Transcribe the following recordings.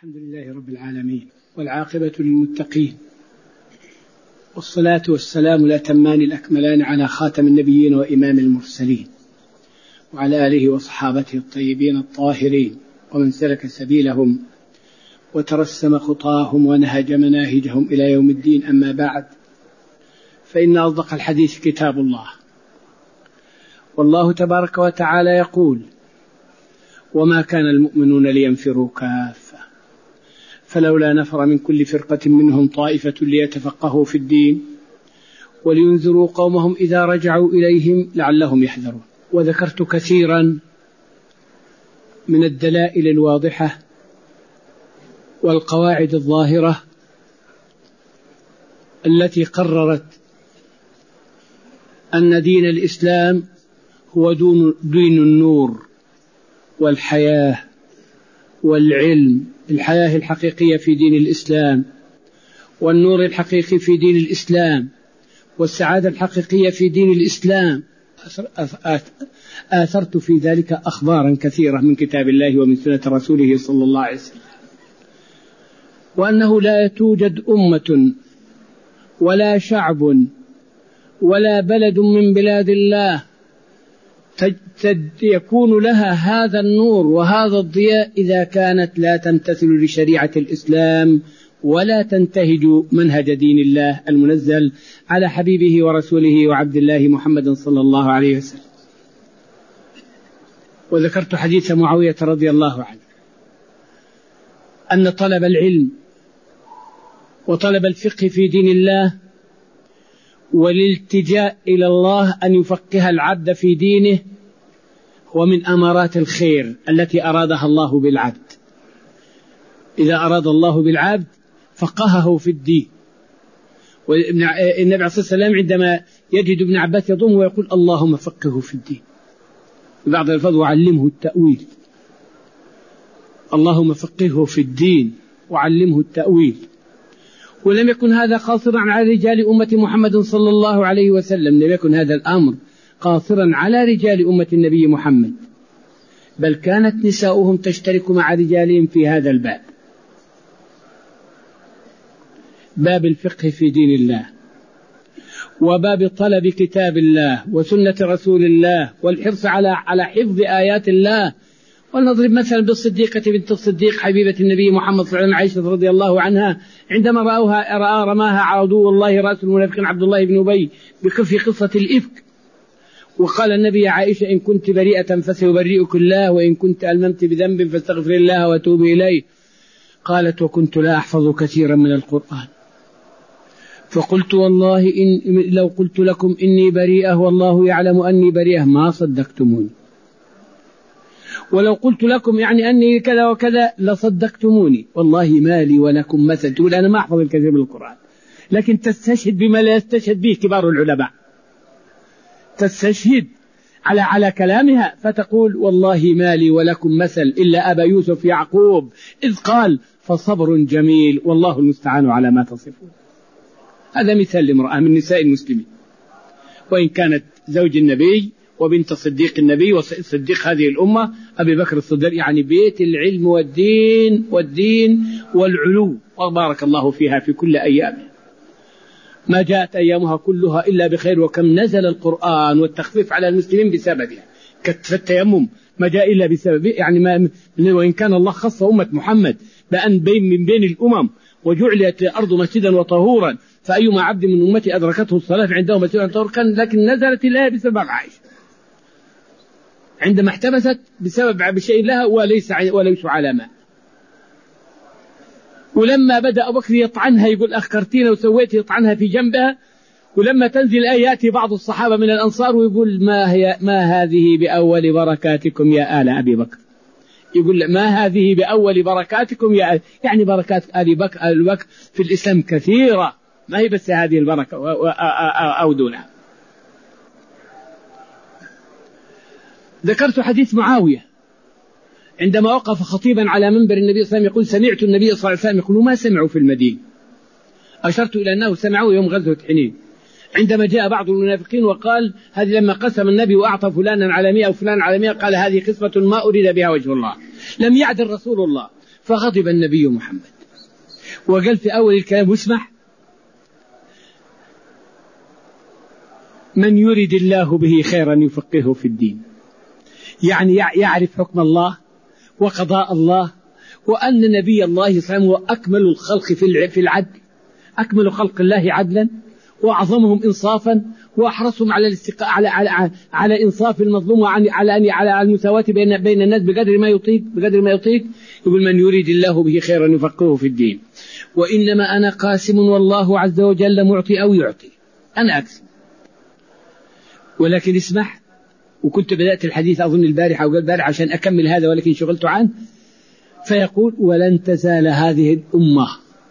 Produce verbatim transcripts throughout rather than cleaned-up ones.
الحمد لله رب العالمين، والعاقبة للمتقين، والصلاة والسلام الأتمان الأكملان على خاتم النبيين وإمام المرسلين، وعلى آله وصحابته الطيبين الطاهرين، ومن سلك سبيلهم وترسم خطاهم ونهج مناهجهم إلى يوم الدين. أما بعد، فإن أصدق الحديث كتاب الله، والله تبارك وتعالى يقول: وما كان المؤمنون لينفروا كافة فلولا نفر من كل فرقة منهم طائفة ليتفقهوا في الدين ولينذروا قومهم إذا رجعوا إليهم لعلهم يحذرون. وذكرت كثيرا من الدلائل الواضحة والقواعد الظاهرة التي قررت أن دين الإسلام هو دين النور والحياة والعلم. الحياة الحقيقية في دين الإسلام، والنور الحقيقي في دين الإسلام، والسعادة الحقيقية في دين الإسلام. آثرت في ذلك أخبارا كثيرة من كتاب الله ومن سنة رسوله صلى الله عليه وسلم، وأنه لا توجد أمة ولا شعب ولا بلد من بلاد الله يكون لها هذا النور وهذا الضياء إذا كانت لا تمتثل لشريعة الإسلام ولا تنتهج منهج دين الله المنزل على حبيبه ورسوله وعبد الله محمد صلى الله عليه وسلم. وذكرت حديث معاوية رضي الله عنه أن طلب العلم وطلب الفقه في دين الله والالتجاء إلى الله أن يفقه العبد في دينه هو من أمارات الخير التي أرادها الله بالعبد. إذا أراد الله بالعبد فقهه في الدين. والنبي عليه الصلاة والسلام عندما يجد ابن عباس يضم ويقول: اللهم فقهه في الدين. بعض الألفاظ: وعلمه التأويل. اللهم فقهه في الدين وعلمه التأويل. ولم يكن هذا قاصرا على رجال أمة محمد صلى الله عليه وسلم، لم يكن هذا الأمر قاصرا على رجال أمة النبي محمد، بل كانت نساؤهم تشترك مع رجالهم في هذا الباب، باب الفقه في دين الله، وباب طلب كتاب الله وسنة رسول الله، والحرص على على حفظ آيات الله. ولنضرب مثلا بالصديقة بنت الصديق حبيبة النبي محمد صلى الله عليه وسلم، عائشة رضي الله عنها، عندما رأوها رأى رماها عدو الله رأس المنافقين عبد الله بن أبي في قصة الإفك، وقال النبي: يا عائشة إن كنت بريئة فسيبرئك الله، وإن كنت ألممت بذنب فاستغفر الله وتوب إليه. قالت: وكنت لا أحفظ كثيرا من القرآن، فقلت: والله إن لو قلت لكم إني بريئة والله يعلم أني بريئة ما صدقتموني، ولو قلت لكم يعني أني كذا وكذا لصدقتموني، والله ما لي ولكم مثل. تقول: أنا ما أحفظ الكثير من القرآن، لكن تستشهد بما لا يستشهد به كبار العلماء، تستشهد على على كلامها، فتقول: والله ما لي ولكم مثل إلا أبا يوسف يعقوب إذ قال: فصبر جميل والله المستعان على ما تصفون. هذا مثال لامرأة من نساء المسلمين، وإن كانت زوج النبي وبنت صديق النبي وصديق هذه الأمة أبي بكر الصديق، يعني بيت العلم والدين والدين والعلو، وبارك الله فيها في كل أيامها. ما جاءت أيامها كلها إلا بخير، وكم نزل القرآن والتخفيف على المسلمين بسببها. كالتيمم ما جاء إلا بسبب، يعني ما وإن كان الله خص أمة محمد بأن بين من بين الأمم وجعلت الأرض مسجدا وطهورا، فأيما عبد من أمتي أدركته الصلاة عنده مسجدا وطهورا كان، لكن نزلت الآية بسبب عائشة عندما احتبست بسبب بشيء لها وليس وليس على ماء. ولما بدأ أبو بكر يطعنها يقول: أخرتينا وسويت، يطعنها في جنبها. ولما تنزل الآية يأتي بعض الصحابة من الأنصار ويقول: ما هي ما هذه بأول بركاتكم يا آل أبي بكر. يقول: ما هذه بأول بركاتكم يا آل، يعني بركات آل بكر آل بكر في الإسلام كثيرة، ما هي بس هذه البركة أو دونها. ذكرت حديث معاوية عندما وقف خطيبا على منبر النبي صلى الله عليه وسلم يقول: سمعت النبي صلى الله عليه وسلم يقول: ما سمعوا في المدينة. أشرت إلى أنه سمعوا يوم غزوة حنين، عندما جاء بعض المنافقين وقال: هذه لما قسم النبي وأعطى فلانا على مئة وفلان على مئة، قال: هذه قسمة ما أريد بها وجه الله. لم يعدل رسول الله فغضب النبي محمد وقال في أول الكلام واسمح: من يريد الله به خيرا يفقهه في الدين. يعني يعرف حكم الله وقضاء الله، وأن نبي الله صلى الله عليه وسلم هو أكمل الخلق في العدل، أكمل خلق الله عدلا وأعظمهم إنصافا وأحرصهم على الاستقاء على على على إنصاف المظلوم وعلى على على المساواة بين بين الناس بقدر ما يطيق بقدر ما يطيق. يقول: من يريد الله به خيرا يفقهه في الدين. وإنما أنا قاسم والله عز وجل معطي أو يعطي، أنا أقسم. ولكن اسمح، وكنت بدأت الحديث أظن البارحة أو قبل البارحة عشان أكمل هذا ولكن شغلت عنه. فيقول: ولن تزال هذه الأمة،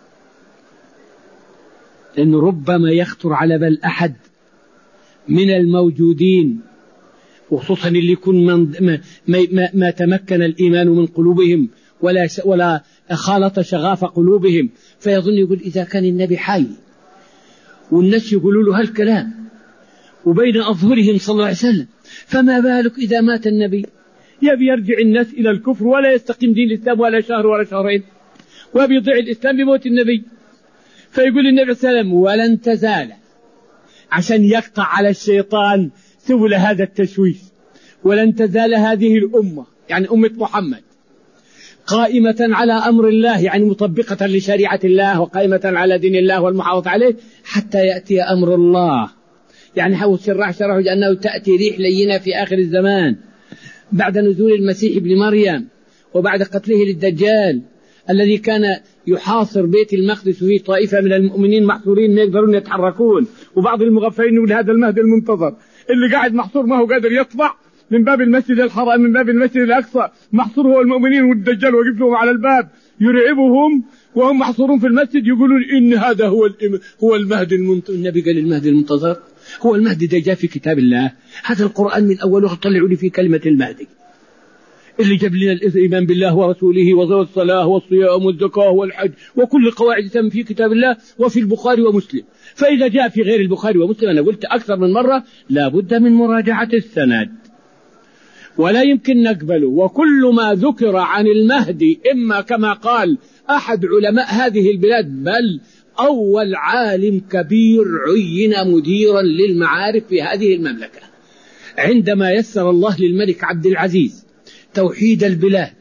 لأن ربما يخطر على بال أحد من الموجودين، وخصوصا اللي يكون من ما, ما, ما تمكن الإيمان من قلوبهم ولا ولا خالط شغاف قلوبهم، فيظن يقول: إذا كان النبي حي والناس يقولوا له هالكلام وبين أظهرهم صلى الله عليه وسلم، فما بالك إذا مات النبي؟ يبي يرجع الناس إلى الكفر ولا يستقيم دين الإسلام ولا شهر ولا شهرين، وبيضيع الإسلام بموت النبي. فيقول النبي صلى الله عليه وسلم: ولن تزال، عشان يقطع على الشيطان سبل هذا التشويش، ولن تزال هذه الأمة يعني أمة محمد قائمة على أمر الله، يعني مطبقة لشريعة الله وقائمة على دين الله والمحافظة عليه حتى يأتي أمر الله. يعني حول الشراح شرحه لأنه تأتي ريح لينة في آخر الزمان بعد نزول المسيح ابن مريم وبعد قتله للدجال الذي كان يحاصر بيت المقدس وفيه طائفة من المؤمنين محصورين ما يقدرون يتحركون، وبعض المغفلين يقول: هذا المهدي المنتظر اللي قاعد محصور ما هو قادر يطلع من باب المسجد الحرام من باب المسجد الأقصى، محصور هو المؤمنين والدجال واقف لهم على الباب يرعبهم وهم محصورون في المسجد، يقولون إن هذا هو هو المهدي المنتظر. النبي قال: المهدي المنتظر هو المهدي ده جاء في كتاب الله، هذا القرآن من أوله طلعوا لي في كلمة المهدي اللي جاب لنا الإيمان بالله ورسوله والصلاة والصيام والزكاة والحج وكل القواعد تم في كتاب الله وفي البخاري ومسلم. فإذا جاء في غير البخاري ومسلم، أنا قلت أكثر من مرة، لا بد من مراجعة السند ولا يمكن نقبله. وكل ما ذكر عن المهدي إما كما قال أحد علماء هذه البلاد بل أول عالم كبير عين مديرا للمعارف في هذه المملكة عندما يسر الله للملك عبد العزيز توحيد البلاد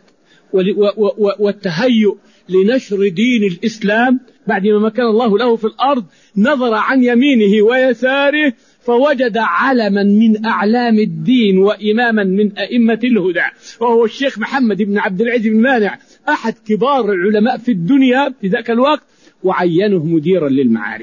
والتهيؤ لنشر دين الإسلام بعد ما مكن الله له في الأرض، نظر عن يمينه ويساره فوجد علما من أعلام الدين وإماما من أئمة الهدى، وهو الشيخ محمد بن عبد العزيز بن مانع أحد كبار العلماء في الدنيا في ذاك الوقت، وعينه مديرا للمعارف.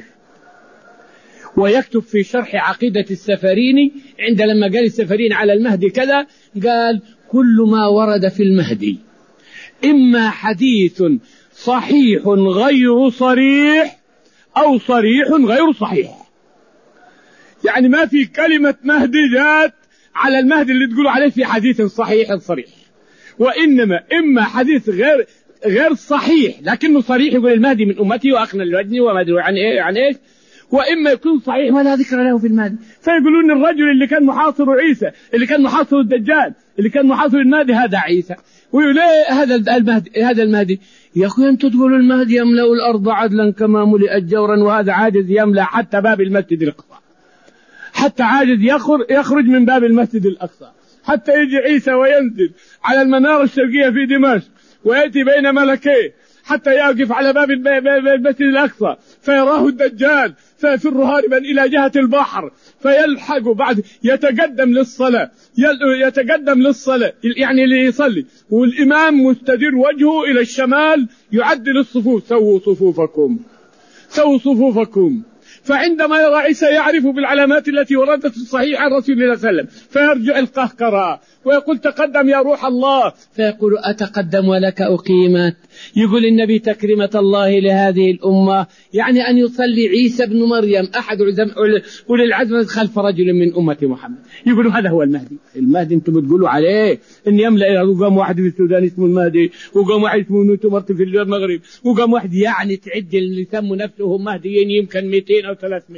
ويكتب في شرح عقيدة السفريني عند لما قال السفريني على المهدي كذا، قال: كل ما ورد في المهدي إما حديث صحيح غير صريح أو صريح غير صحيح. يعني ما في كلمة مهدي جاءت على المهدي اللي تقولوا عليه في حديث صحيح صريح، وإنما إما حديث غير غير صحيح لكنه صريح يقول المهدي من أمتي وأخنى الوجن وما أدري عن إيه عن إيش، وإما يكون صحيح ولا ذكر له في المهدي. فيقولون الرجل اللي كان محاصر عيسى، اللي كان محاصر الدجال، اللي كان محاصر المهدي، هذا عيسى. ويقول إيه هذا المهدي هذا المهدي يا أخوي أنتم تقولوا المهدي يملأ الأرض عدلا كما ملئت جورا، وهذا عاجز يملأ حتى باب المسجد الأقصى، حتى عاجز يخرج من باب المسجد الأقصى، حتى يجي عيسى وينزل على المنارة الشرقية في دمشق ويأتي بين ملكيه حتى يقف على باب المسجد الأقصى فيراه الدجال فيفر هاربا إلى جهة البحر فيلحق بعد يتقدم للصلاة يتقدم للصلاة يعني ليصلي، والإمام مستدير وجهه إلى الشمال يعدل الصفوف، سووا صفوفكم سووا صفوفكم. فعندما يرى عيسى يعرف بالعلامات التي وردت في الصحيح عن رسول الله صلى الله عليه وسلم فيرجع القهقرة ويقول تقدم يا روح الله، فيقول أتقدم ولك أقيمت. يقول النبي تكريمة الله لهذه الأمة يعني أن يصلي عيسى بن مريم أحد أولي العزم خلف رجل من أمة محمد. يقولوا هذا هو المهدي. المهدي أنتم بتقولوا عليه إن يملأ، وقام واحد في السودان اسمه المهدي، وقام واحد اسمه نوتمرت في المغرب، وقام واحد يعني تعد اللي يسموا نفسهم مهديين يمكن مئتين أو ثلاثمائة.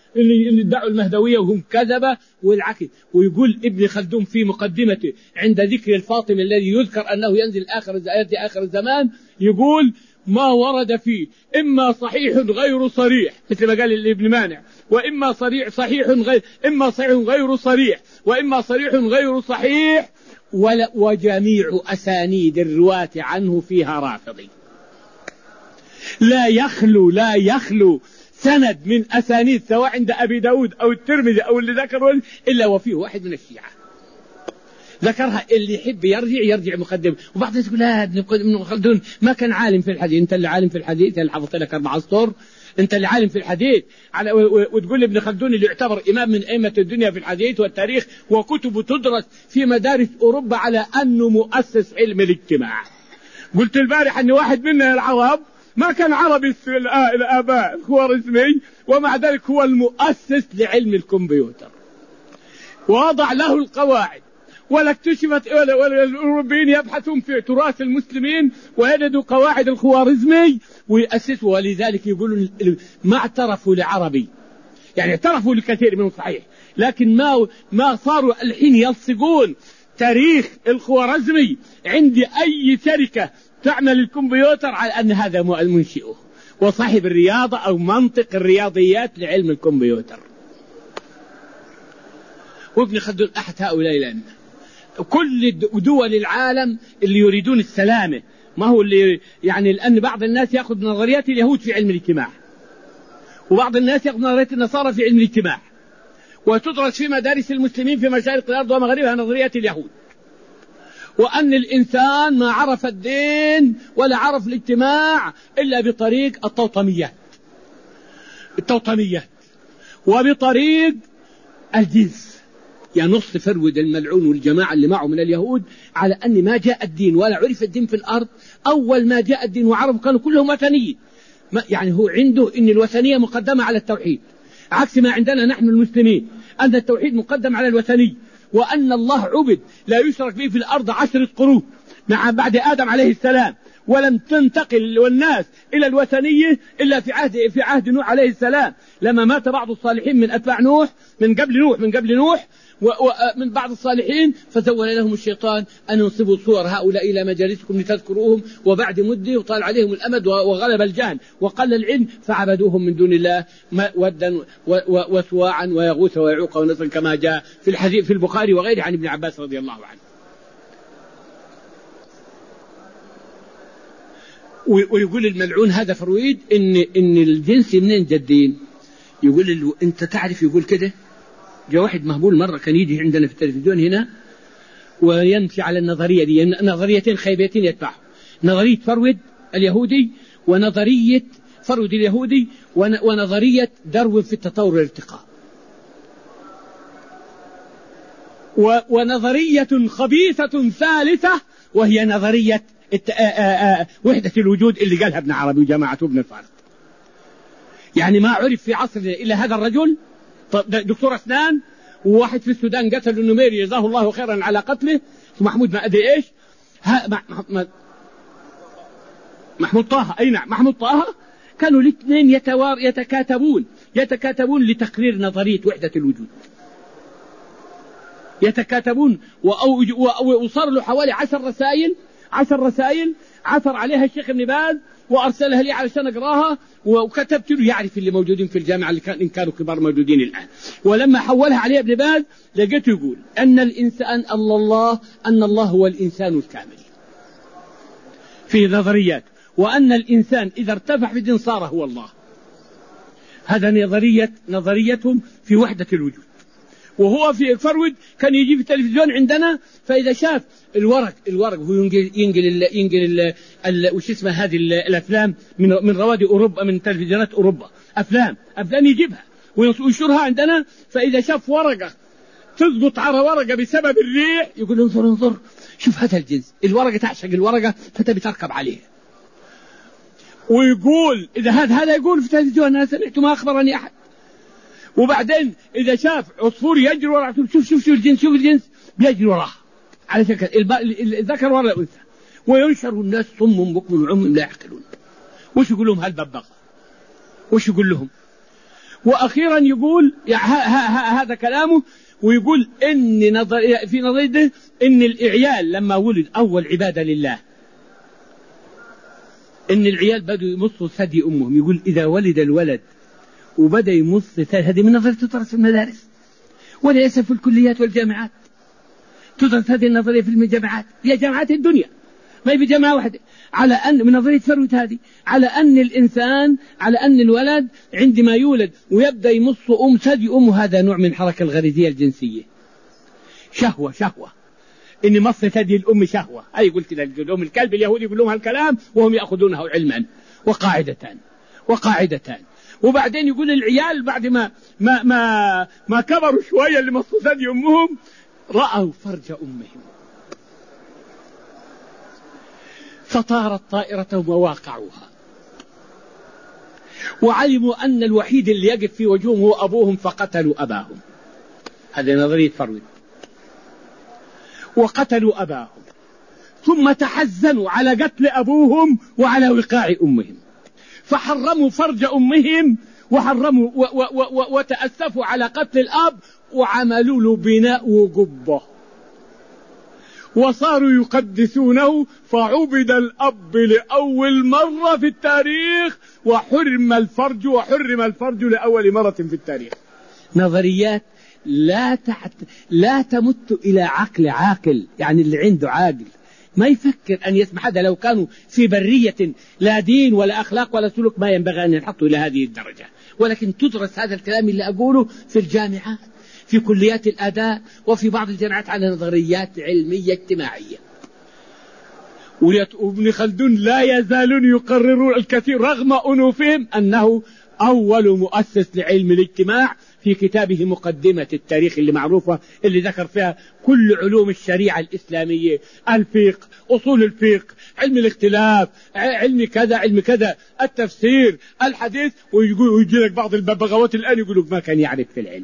اللي اللي ادعوا المهدوية وهم كذبة والعكس. ويقول ابن خلدون في مقدمته عند ذكر الفاطمي الذي يذكر أنه ينزل آخر يأتي آخر الزمان، يقول ما ورد فيه إما صحيح غير صريح مثل ما قال ابن مانع، وإما صريح صحيح غير إما صحيح غير صريح وإما صريح غير صحيح، وجميع أسانيد الرواة عنه فيها رافضي. لا يخلو لا يخلو سند من أسانيد سواء عند أبي داود أو الترمذي أو اللي ذكره إلا وفيه واحد من الشيعة ذكرها. اللي يحب يرجع يرجع مقدم. وبعض الناس يقول لا ابن خلدون ما كان عالم في الحديث. أنت اللي عالم في الحديث اللي حفظت لك أربع أسطر، أنت اللي عالم في الحديث على وتقول ابن خلدون اللي يعتبر إمام من أئمة الدنيا في الحديث والتاريخ وكتب تدرس في مدارس أوروبا على أنه مؤسس علم الاجتماع. قلت البارح أن واحد منا العرب ما كان عربي الآباء خوارزمي، ومع ذلك هو المؤسس لعلم الكمبيوتر ووضع له القواعد. ولا اكتشفت ولا الأوروبيين يبحثون في تراث المسلمين ويجدوا قواعد الخوارزمي ويأسسوا. ولذلك يقولون ما اعترفوا لعربي، يعني اعترفوا لكثير منهم صحيح، لكن ما ما صاروا الحين يلصقون تاريخ الخوارزمي عند أي شركة تعمل الكمبيوتر على أن هذا منشئه وصاحب الرياضة أو منطق الرياضيات لعلم الكمبيوتر. وابن خلدون أحد هؤلاء الأئمة. كل دول العالم اللي يريدون السلامة، ما هو اللي يعني لأن بعض الناس يأخذ نظريات اليهود في علم الاجتماع، وبعض الناس يأخذ نظريات النصارى في علم الاجتماع، وتدرس في مدارس المسلمين في مشارق الأرض ومغاربها نظريات اليهود، وأن الإنسان ما عرف الدين ولا عرف الاجتماع إلا بطريق التوطميات التوطميات وبطريق الجنس. ينص فرود الملعون والجماعة اللي معه من اليهود على أن ما جاء الدين ولا عرف الدين في الأرض. أول ما جاء الدين وعرف كانوا كلهم وثنيين، يعني هو عنده أن الوثنية مقدمة على التوحيد، عكس ما عندنا نحن المسلمين أن التوحيد مقدم على الوثنية، وأن الله عبد لا يشرك به في الأرض عشرة قرون مع بعد آدم عليه السلام، ولم تنتقل والناس إلى الوثنية إلا في عهد في عهد نوح عليه السلام، لما مات بعض الصالحين من أتباع نوح من قبل نوح من قبل نوح ومن بعض الصالحين، فسول لهم الشيطان أن ينصبوا صور هؤلاء إلى مجالسكم لتذكروهم، وبعد مدة وطال عليهم الأمد وغلب الجهل وقل العلم فعبدوهم من دون الله ودا وسواعا ويغوث ويعوق ونسرا كما جاء في الحديث في البخاري وغيره عن ابن عباس رضي الله عنه. ويقول الملعون هذا فرويد إن إن الجنس منين جدين. يقول له أنت تعرف، يقول كده جاء واحد مهبول مرة كان يجي عندنا في التلفزيون هنا ويمشي على النظرية دي، نظريتين خيبتين يتبعه، نظرية فرويد اليهودي ونظرية فرويد اليهودي ونظرية داروين في التطور والارتقاء، ونظرية خبيثة ثالثة وهي نظرية وحدة الوجود اللي قالها ابن عربي وجماعته ابن الفارض. يعني ما عرف في عصرنا إلا هذا الرجل دكتور أسنان، وواحد في السودان قتل النميري جزاه الله خيرا على قتله محمود ما أدري إيش محمود طه أي نعم محمود طه. كانوا الاثنين يتوار يتكاتبون يتكاتبون لتقرير نظرية وحدة الوجود، يتكاتبون وصار له حوالي عشر رسائل عشر رسائل عثر عليها الشيخ ابن باز وأرسلها لي علشان أقراها، وكتبت له يعرف اللي موجودين في الجامعة اللي كان إن كانوا كبار موجودين الآن. ولما حولها عليه ابن باز لقيته يقول أن الإنسان الله أن الله هو الإنسان الكامل في نظريات، وأن الإنسان إذا ارتفع في الدين صار هو الله. هذا نظرية نظريتهم في وحدة الوجود. وهو في فرويد كان يجي في التلفزيون عندنا، فإذا شاف الورق الورق هو ينقل ينقل ينقل وش اسمه هذه الأفلام من من روادي أوروبا من تلفزيونات أوروبا أفلام أفلام يجيبها وينشرها عندنا، فإذا شاف ورقة تضغط على ورقة بسبب الريح يقول له انظر انظر شوف هذا الجنس، الورقة تعشق الورقة فتبي تركب عليها. ويقول إذا هذا هذا يقول في التلفزيون أنا سمعت ما أخبرني أحد. وبعدين إذا شاف عصفور يجري وراه شوف شوف شوف الجنس شوف الجنس بيجري وراه على شكل الذكر ولا الأنثى، وينشر الناس صم بكم وعم لا يعقلون. وش يقول لهم هالببغاء؟ وش يقول لهم؟ وأخيرا يقول هذا كلامه، ويقول إن نظر في نظريته إن الإعيال لما ولد أول عبادة لله، إن العيال بدوا يمصوا ثدي أمهم. يقول إذا ولد الولد وبدأ يمص ثدي، هذه من نظرية تدرس في المدارس وليس في الكليات والجامعات. تدرس هذه النظرية في الجامعات، هي جامعات الدنيا ما هي في جامعة واحدة، على أن من نظرية فرويد هذه على أن الإنسان، على أن الولد عندما يولد ويبدأ يمص أم ثدي أمه، هذا نوع من حركة الغريزية الجنسية، شهوة شهوة إن مص ثدي الأم شهوة. أي قلت كده الأم الكلب اليهودي يقول لهم هالكلام وهم يأخذونه علما وقاعدتان وقاعدتان. وبعدين يقول العيال بعد ما ما ما, ما كبروا شوية اللي مصوا ثدي أمهم رأوا فرج أمهم فطارت طائرتهم وواقعوها، وعلموا أن الوحيد اللي يقف في وجههم هو أبوهم فقتلوا أباهم. هذه نظرية فرويد. وقتلوا أباهم ثم تحزنوا على قتل أبوهم وعلى وقاع أمهم، فحرموا فرج أمهم وحرموا و و و وتأسفوا على قتل الأب، وعملوا له بناء وقبة وصاروا يقدسونه، فعبد الأب لأول مرة في التاريخ وحرم الفرج وحرم الفرج لأول مرة في التاريخ. نظريات لا تحت لا تمت إلى عقل عاقل، يعني اللي عنده عاقل ما يفكر أن يسمح. هذا لو كانوا في برية لا دين ولا أخلاق ولا سلوك ما ينبغي أن ينحطوا إلى هذه الدرجة، ولكن تدرس هذا الكلام اللي أقوله في الجامعات، في كليات الأداء، وفي بعض الجامعات على نظريات علمية اجتماعية. وابن خلدون لا يزالون يقررون الكثير رغم أنوفهم أنه أول مؤسس لعلم الاجتماع في كتابه مقدمة التاريخ اللي معروفة، اللي ذكر فيها كل علوم الشريعة الإسلامية، الفقه، أصول الفقه، علم الاختلاف، علم كذا علم كذا، التفسير، الحديث. ويجي لك بعض الببغاوات الآن يقولوا ما كان يعرف في العلم.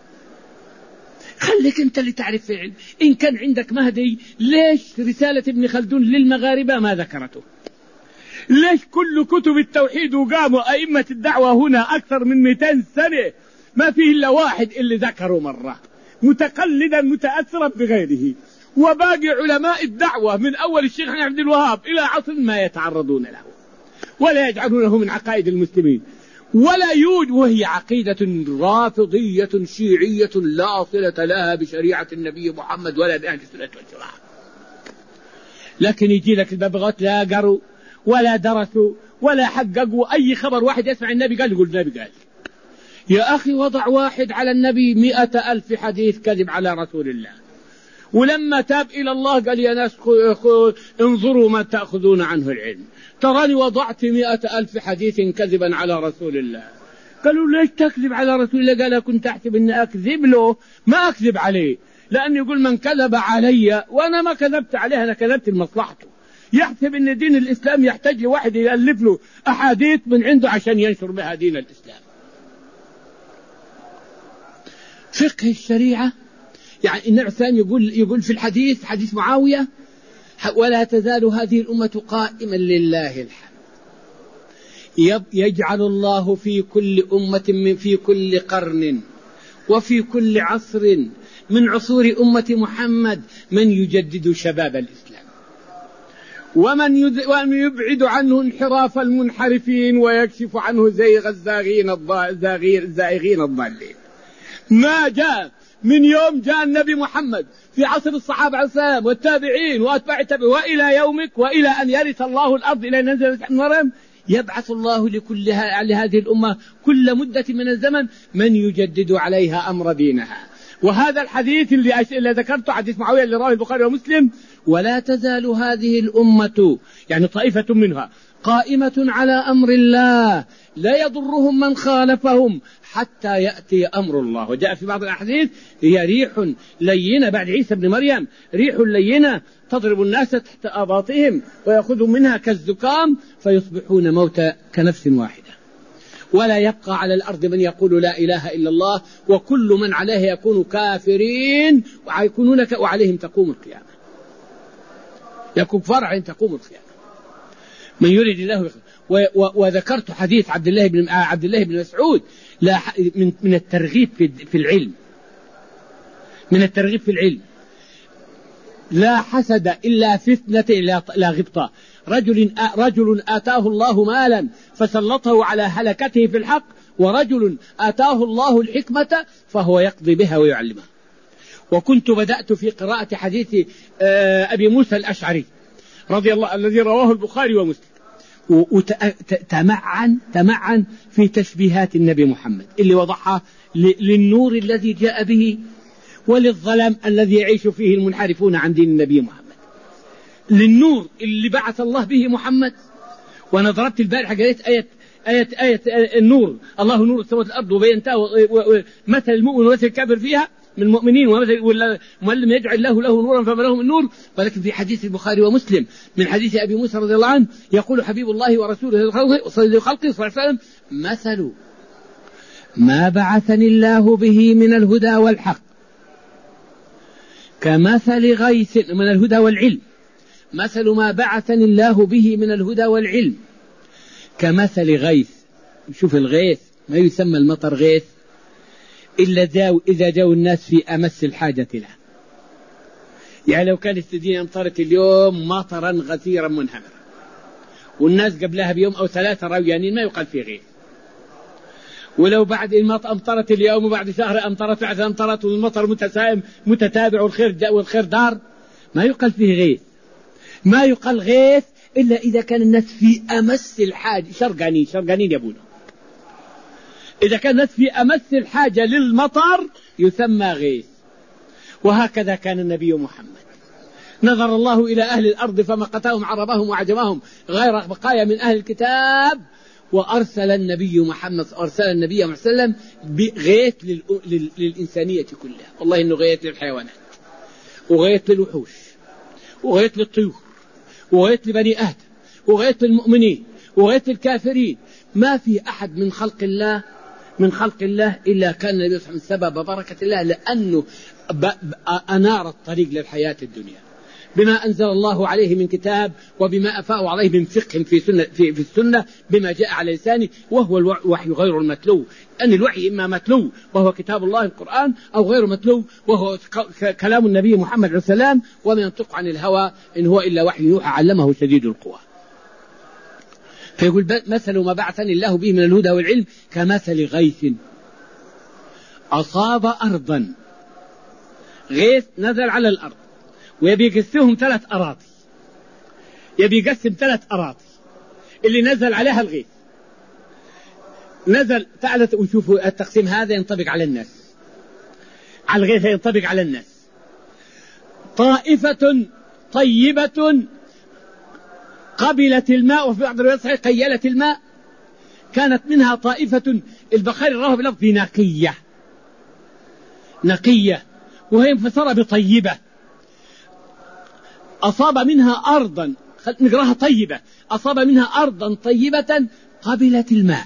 خليك أنت اللي تعرف في العلم. إن كان عندك مهدي، ليش رسالة ابن خلدون للمغاربة ما ذكرته؟ ليش كل كتب التوحيد وقاموا أئمة الدعوة هنا أكثر من مئتين سنة ما فيه إلا واحد اللي ذكروا مرة، متقلدا متأثرا بغيره، وباقي علماء الدعوة من أول الشيخ عبد الوهاب إلى عصر ما يتعرضون له ولا يجعلونه من عقائد المسلمين ولا يوجد، وهي عقيدة رافضية شيعية لا صلة لها بشريعة النبي محمد ولا بأهل السنة والجماعة. لكن يجي لك الببغات لا قروا ولا درسوا ولا حققوا أي خبر. واحد يسمع النبي قال يقول النبي قال. يا أخي وضع واحد على النبي مئة ألف حديث كذب على رسول الله، ولما تاب إلى الله قال يا ناس انظروا ما تأخذون عنه العلم، تراني وضعت مئة ألف حديث كذبا على رسول الله. قالوا ليش تكذب على رسول الله؟ قال كنت أحسب أن أكذب له، ما أكذب عليه، لأن يقول من كذب علي وأنا ما كذبت عليه، أنا كذبت لمصلحته. يحسب أن دين الإسلام يحتاج لواحد يألف له أحاديث من عنده عشان ينشر بها دين الإسلام. فقه الشريعة، يعني النبي صلى الله عليه وسلم يقول يقول في الحديث حديث معاوية ولا تزال هذه الأمة قائما لله الحمد، يجعل الله في كل أمة من في كل قرن وفي كل عصر من عصور أمة محمد من يجدد شباب الإسلام ومن يبعد عنه انحراف المنحرفين ويكشف عنه زيغ الزاغين الزائغين الضالين. ما جاء من يوم جاء النبي محمد في عصر الصحابة عليه السلام والتابعين وأتباع التابعين وإلى يومك وإلى أن يرث الله الأرض إلى نزل مريم، يبعث الله لكل لهذه الأمة كل مدة من الزمن من يجدد عليها أمر دينها. وهذا الحديث اللي, اللي ذكرته حديث معاوية اللي رواه البخاري ومسلم، ولا تزال هذه الأمة يعني طائفة منها قائمة على أمر الله لا يضرهم من خالفهم حتى يأتي أمر الله. وجاء في بعض الأحاديث هي ريح لينة بعد عيسى بن مريم، ريح لينة تضرب الناس تحت آباطهم ويأخذوا منها كالزكام فيصبحون موتى كنفس واحدة، ولا يبقى على الأرض من يقول لا إله إلا الله، وكل من عليه يكون كافرين ويكونون ك... وعليهم تقوم القيامة، يكون فرع تقوم القيامة. من يريد الله وذكرت حديث عبد الله بن عبد الله بن مسعود لا من من الترغيب في العلم، من الترغيب في العلم. لا حسد إلا في اثنتين لا غبطة، رجل رجل آتاه الله مالا فسلطه على هلكته في الحق، ورجل آتاه الله الحكمة فهو يقضي بها ويعلمها. وكنت بدأت في قراءة حديث أبي موسى الأشعري رضي الله الذي رواه البخاري ومسلم، وتمعن تمعن في تشبيهات النبي محمد اللي وضعها للنور الذي جاء به وللظلام الذي يعيش فيه المنحرفون عن دين النبي محمد، للنور اللي بعث الله به محمد. وانا ضربت البارحة قريت آية آية آية النور، الله نور السماوات والأرض وبينتها مثل المؤمن ومثل الكافر فيها من المؤمنين، ومثل من لم يجعل الله له نورا فما له من نور. ولكن في حديث البخاري ومسلم من حديث أبي موسى رضي الله عنه يقول حبيب الله ورسوله صلى الله عليه وسلم: مثل ما بعثني الله به من الهدى والحق كمثل غيث، من الهدى والعلم، مثل ما بعثني الله به من الهدى والعلم كمثل غيث. شوف الغيث ما يسمى المطر غيث إلا جاو إذا جاءوا الناس في أمس الحاجة له. يعني لو كانت الدنيا أمطرت اليوم مطرا غزيرا منهمرا والناس قبلها بيوم أو ثلاثة رويانين ما يقال فيه غيث، ولو بعد المطر أمطرت اليوم وبعد شهر أمطرت بعد أمطرت والمطر متسائم متتابع والخير جاء والخير دار ما يقال فيه غيث. ما يقال غيث إلا إذا كان الناس في أمس الحاجة، شرقانين شرقانين يبونه. إذا كان الناس في أمس الحاجة للمطر يسمى غيث. وهكذا كان النبي محمد، نظر الله إلى أهل الأرض فمقتهم عربهم وعجمهم غير بقايا من أهل الكتاب، وأرسل النبي محمد أرسل النبي محمد صلى الله عليه وسلم بغيث للإنسانية كلها. والله إنه غيث للحيوانات وغيث للوحوش وغيث للطيور وغيث لبني آدم وغيث للمؤمنين وغيث للكافرين. ما في أحد من خلق الله من خلق الله إلا كان النبي صلى الله عليه وسلم سبب بركة الله، لأنه أنار الطريق للحياة الدنيا بما أنزل الله عليه من كتاب وبما أفاء عليه من فقه في, سنة في, في السنة بما جاء على لسانه، وهو الوحي غير المتلو. أن الوحي إما متلو وهو كتاب الله القرآن، أو غير متلو وهو كلام النبي محمد عليه السلام، ومن ينطق عن الهوى إن هو إلا وحي يوحى علمه شديد القوى. فيقول مثل ما بعثني الله به من الهدى والعلم كمثل غيث أصاب أرضا. غيث نزل على الأرض ويبي يقسمهم ثلاث أراضي، يبي يقسم ثلاث أراضي اللي نزل عليها الغيث. نزل تعالوا وشوفوا التقسيم هذا ينطبق على الناس، على الغيث ينطبق على الناس. طائفة طيبة قبلت الماء، وفي بعض الروايات صحيح قيلت الماء. كانت منها طائفة البخاري راه بلفظ نقية، نقية وهي مفسرة بطيبة. أصاب منها أرضا، نقراها طيبة، أصاب منها أرضا طيبة قبلت الماء،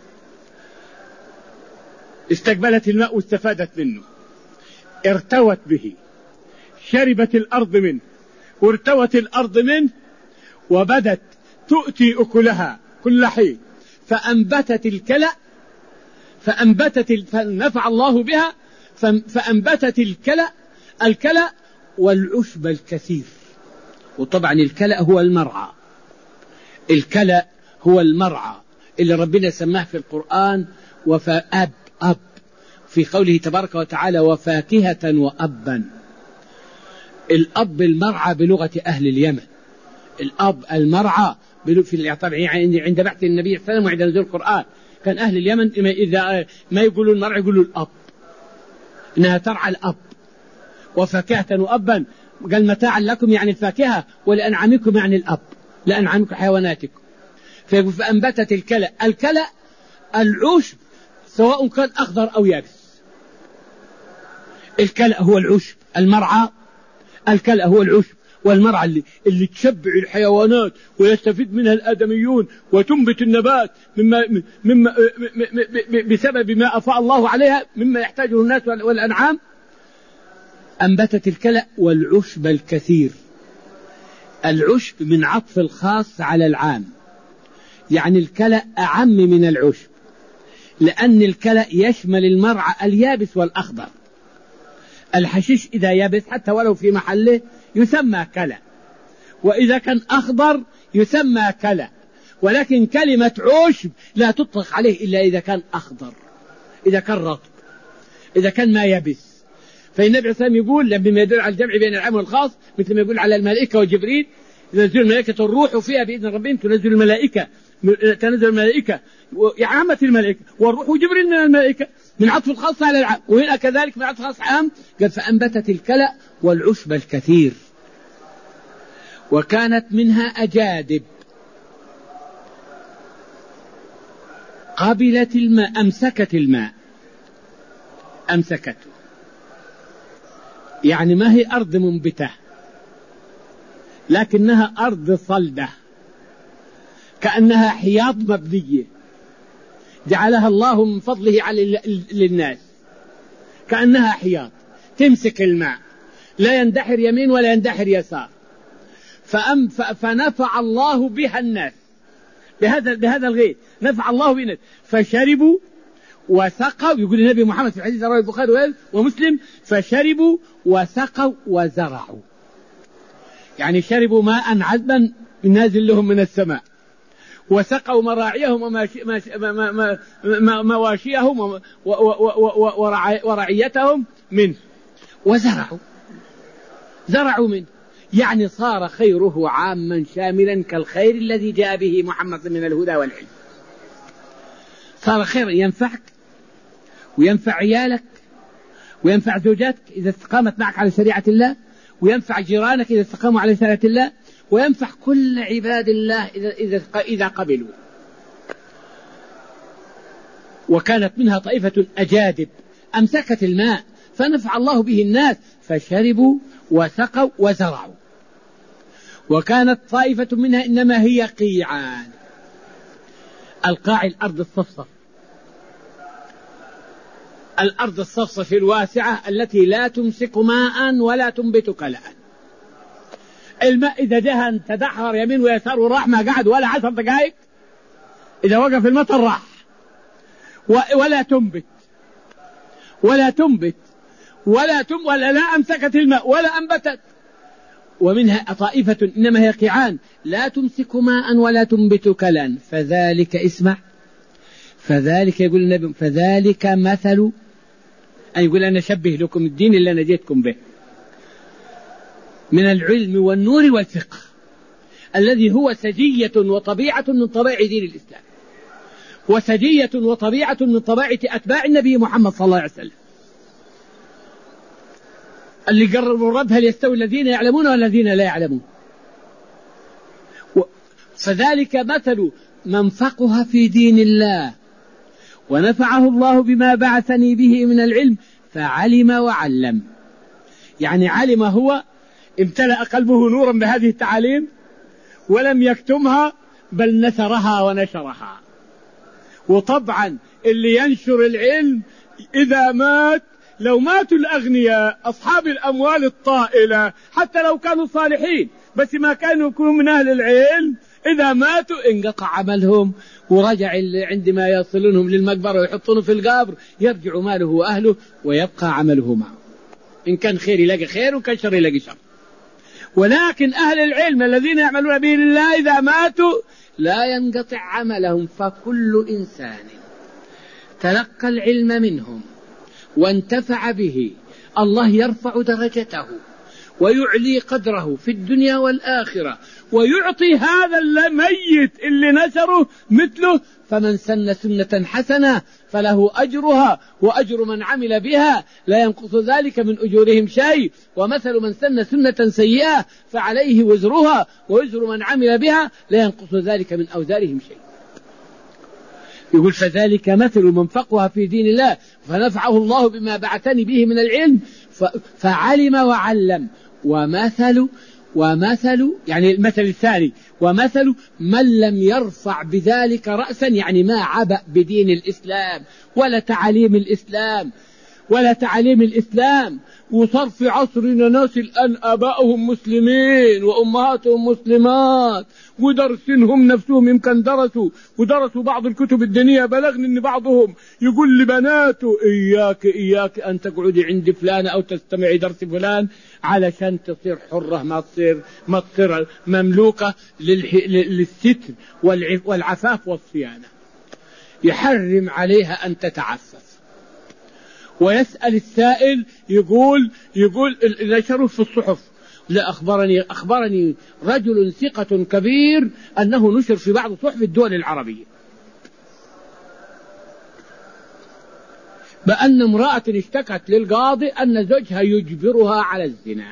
استقبلت الماء واستفادت منه، ارتوت به، شربت الأرض منه وارتوت الأرض منه، وبدت تؤتي أكلها كل حين، فأنبتت الكلأ فأنبتت فنفع الله بها فأنبتت الكلأ الكلأ والعشب الكثير. وطبعا الكلأ هو المرعى، الكلأ هو المرعى اللي ربنا سماه في القرآن وفأب أب في قوله تبارك وتعالى وفاكهة وأبا. الأب المرعى بلغة أهل اليمن، الأب المرعى في عند بعث النبي صلى الله عليه وسلم وعند نزول القرآن كان أهل اليمن إذا ما يقولوا المرعى يقولوا الأب، إنها ترعى الأب. وفاكهة وأبا قال متاعا لكم يعني الفاكهة، ولأنعامكم يعني الأب، لأنعامكم حيواناتكم. فيقول فأنبتت الكلأ، الكلأ العشب سواء كان أخضر أو يابس. الكلأ هو العشب، المرعى الكلأ هو العشب والمرعى اللي, اللي تشبع الحيوانات ويستفيد منها الآدميون وتنبت النبات مما, مما بسبب ما أفاء الله عليها مما يحتاجه الناس والأنعام. أنبتت الكلأ والعشب الكثير. العشب من عطف الخاص على العام، يعني الكلأ أعم من العشب، لأن الكلأ يشمل المرعى اليابس والأخضر. الحشيش إذا يبس حتى ولو في محله يسمى كلأ، وإذا كان أخضر يسمى كلأ، ولكن كلمة عشب لا تطلق عليه إلا إذا كان أخضر، إذا كان رطب، إذا كان ما يبس. فالنبي عليه الصلاة والسلام يقول لما يدل على الجمع بين العام والخاص، مثل ما يقول على الملائكة وجبريل: تنزل الملائكة الروح فيها بإذن ربهم، تنزل الملائكة تنزل الملائكة عامة الملائكة، والروح وجبريل من الملائكة، من عطف الخاص على العام. وهنا كذلك من عطف الخاص عام. قال: فأنبتت الكلأ والعشب الكثير، وكانت منها أجادب قبلت الماء، أمسكت الماء، أمسكته، يعني ما هي أرض منبتة، لكنها أرض صلدة، كأنها حياض مبنية جعلها الله من فضله على للناس، كأنها حياض تمسك الماء، لا يندحر يمين ولا يندحر يسار. فنفع الله بها الناس، بهذا بهذا الغيث نفع الله بها الناس، فشربوا وسقوا. يقول النبي محمد في الحديث رواه البخاري ومسلم: فشربوا وسقوا وزرعوا، يعني شربوا ماء عذبا نازل لهم من السماء، وسقوا مراعيهم ومواشيهم ورعيتهم منه، وزرعوا زرعوا منه، يعني صار خيره عاما شاملا كالخير الذي جاء به محمد من الهدى والعلم. صار خير ينفعك وينفع عيالك وينفع زوجاتك إذا استقامت معك على شريعة الله، وينفع جيرانك إذا استقاموا على شريعة الله، وينفع كل عباد الله إذا, إذا, إذا قبلوا. وكانت منها طائفة أجادب أمسكت الماء فنفع الله به الناس، فشربوا وسقوا وزرعوا. وكانت طائفة منها إنما هي قيعان. القاع الأرض الصفصف، الأرض الصفصف الواسعة التي لا تمسك ماء ولا تنبت كلأ. الماء إذا جاء تدحر يمين ويسار وراح ما قعد ولا عشر دقائق، إذا وقف المطر راح، ولا تنبت ولا تنبت ولا تم ولا لا أمسكت الماء ولا أنبتت. ومنها طائفة إنما هي قيعان لا تمسك ماء ولا تنبت كلا، فذلك اسمع فذلك يقول النبي فذلك مثل، أن يقول أنا شبه لكم الدين اللي أنا جيتكم به من العلم والنور والفقه، الذي هو سجية وطبيعة من طبائع دين الإسلام، وسجية وطبيعة من طبائع أتباع النبي محمد صلى الله عليه وسلم، اللي قرروا الرب: هل يستوي الذين يعلمون والذين لا يعلمون؟ فذلك مثل من فقه في دين الله ونفعه الله بما بعثني به من العلم فعلم وعلم. يعني علم، هو امتلأ قلبه نورا بهذه التعاليم ولم يكتمها بل نثرها ونشرها. وطبعا اللي ينشر العلم إذا مات، لو ماتوا الأغنياء أصحاب الأموال الطائلة حتى لو كانوا صالحين بس ما كانوا يكونوا من أهل العلم، إذا ماتوا انقطع عملهم ورجع عندما يصلونهم للمقبرة ويحطونه في القبر يرجع ماله وأهله ويبقى عمله معه، إن كان خير يلاقي خير وإن كان شر يلاقي شر. ولكن أهل العلم الذين يعملون به لله إذا ماتوا لا ينقطع عملهم. فكل إنسان تلقى العلم منهم وانتفع به الله يرفع درجته ويعلي قدره في الدنيا والآخرة، ويعطي هذا الميت اللي نشره مثله. فمن سن سنة حسنة فله أجرها وأجر من عمل بها لا ينقص ذلك من أجورهم شيء، ومثل من سن سنة سيئة فعليه وزرها ووزر من عمل بها لا ينقص ذلك من أوزارهم شيء. يقول فذلك مثل من فقه في دين الله فنفعه الله بما بعثني به من العلم فعلم وعلم. ومثل ومثل يعني المثل الثاني، ومثل من لم يرفع بذلك رأسا، يعني ما عبأ بدين الإسلام ولا تعاليم الإسلام ولا تعاليم الإسلام. وصار في عصرنا ناس الآن آباؤهم مسلمين وأمهاتهم مسلمات ودرسينهم نفسهم يمكن درسوا ودرسوا بعض الكتب الدينية. بلغني أن بعضهم يقول لبناته إياك إياك أن تقعدي عند فلان أو تستمعي درس فلان علشان تصير حرة، ما تصير ما تصير مملوكة للستر والعفاف والصيانة. يحرم عليها أن تتعفف. ويسأل السائل يقول يقول نشره في الصحف، لا أخبرني أخبرني رجل ثقة كبير أنه نشر في بعض صحف الدول العربية بأن امرأة اشتكت للقاضي أن زوجها يجبرها على الزنا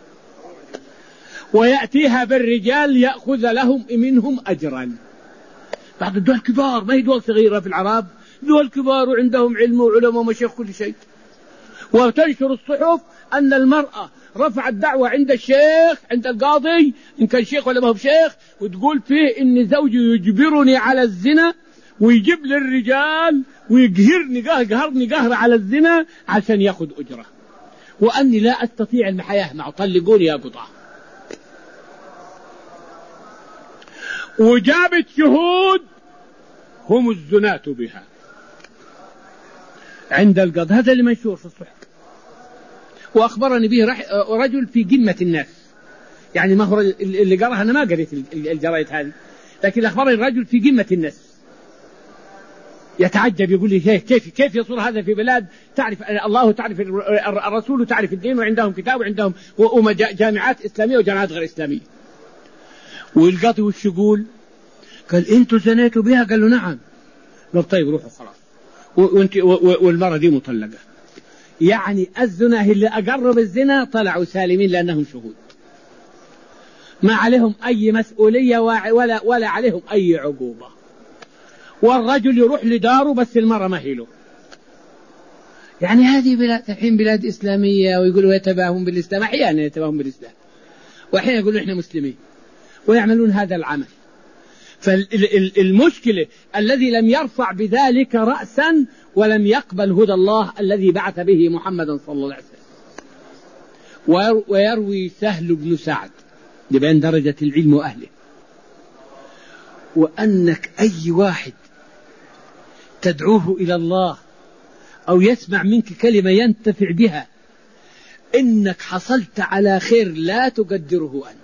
ويأتيها بالرجال يأخذ لهم منهم أجرا. بعض الدول كبار، ما هي دول صغيرة في العرب، دول كبار وعندهم علم وعلماء ومشايخ كل شيء. وتنشر الصحف أن المرأة رفعت دعوة عند الشيخ عند القاضي إن كان شيخ ولا ما هو شيخ، وتقول فيه إن زوجي يجبرني على الزنا ويجيب لي الرجال ويقهرني قهرني قهر على الزنا عشان يأخذ أجرة، وأني لا أستطيع الحياة معه، طلقوني يا قطع. وجابت شهود هم الزناة بها عند القاضي. هذا اللي منشور في الصحف. وأخبرني به رجل في قمة الناس، يعني ما هو اللي قرأها، أنا ما قريت الجرائد هذه، لكن أخبرني الرجل في قمة الناس يتعجب، يقول لي كيف كيف يصير هذا في بلاد تعرف الله تعرف الرسول تعرف الدين وعندهم كتاب وعندهم جامعات إسلامية وجامعات غير إسلامية. والقاضي وش يقول؟ قال أنتوا زنيتوا بها؟ قال له نعم. قال طيب روحوا خلاص، وانت والمرة دي مطلقة. يعني الزنا اللي أقروا بالزنا طلعوا سالمين لأنهم شهود، ما عليهم أي مسؤولية ولا ولا عليهم أي عقوبة. والرجل يروح لداره بس المرة ما هي له. يعني هذه بلاد الحين بلاد إسلامية ويقولوا يتباهون بالإسلام، أحيانا يتباهون بالإسلام وأحيانا يقولوا إحنا مسلمين ويعملون هذا العمل. فالمشكلة الذي لم يرفع بذلك رأسا ولم يقبل هدى الله الذي بعث به محمدا صلى الله عليه وسلم. ويروي سهل بن سعد لبين درجة العلم وأهله، وأنك أي واحد تدعوه إلى الله أو يسمع منك كلمة ينتفع بها إنك حصلت على خير لا تقدره أنت.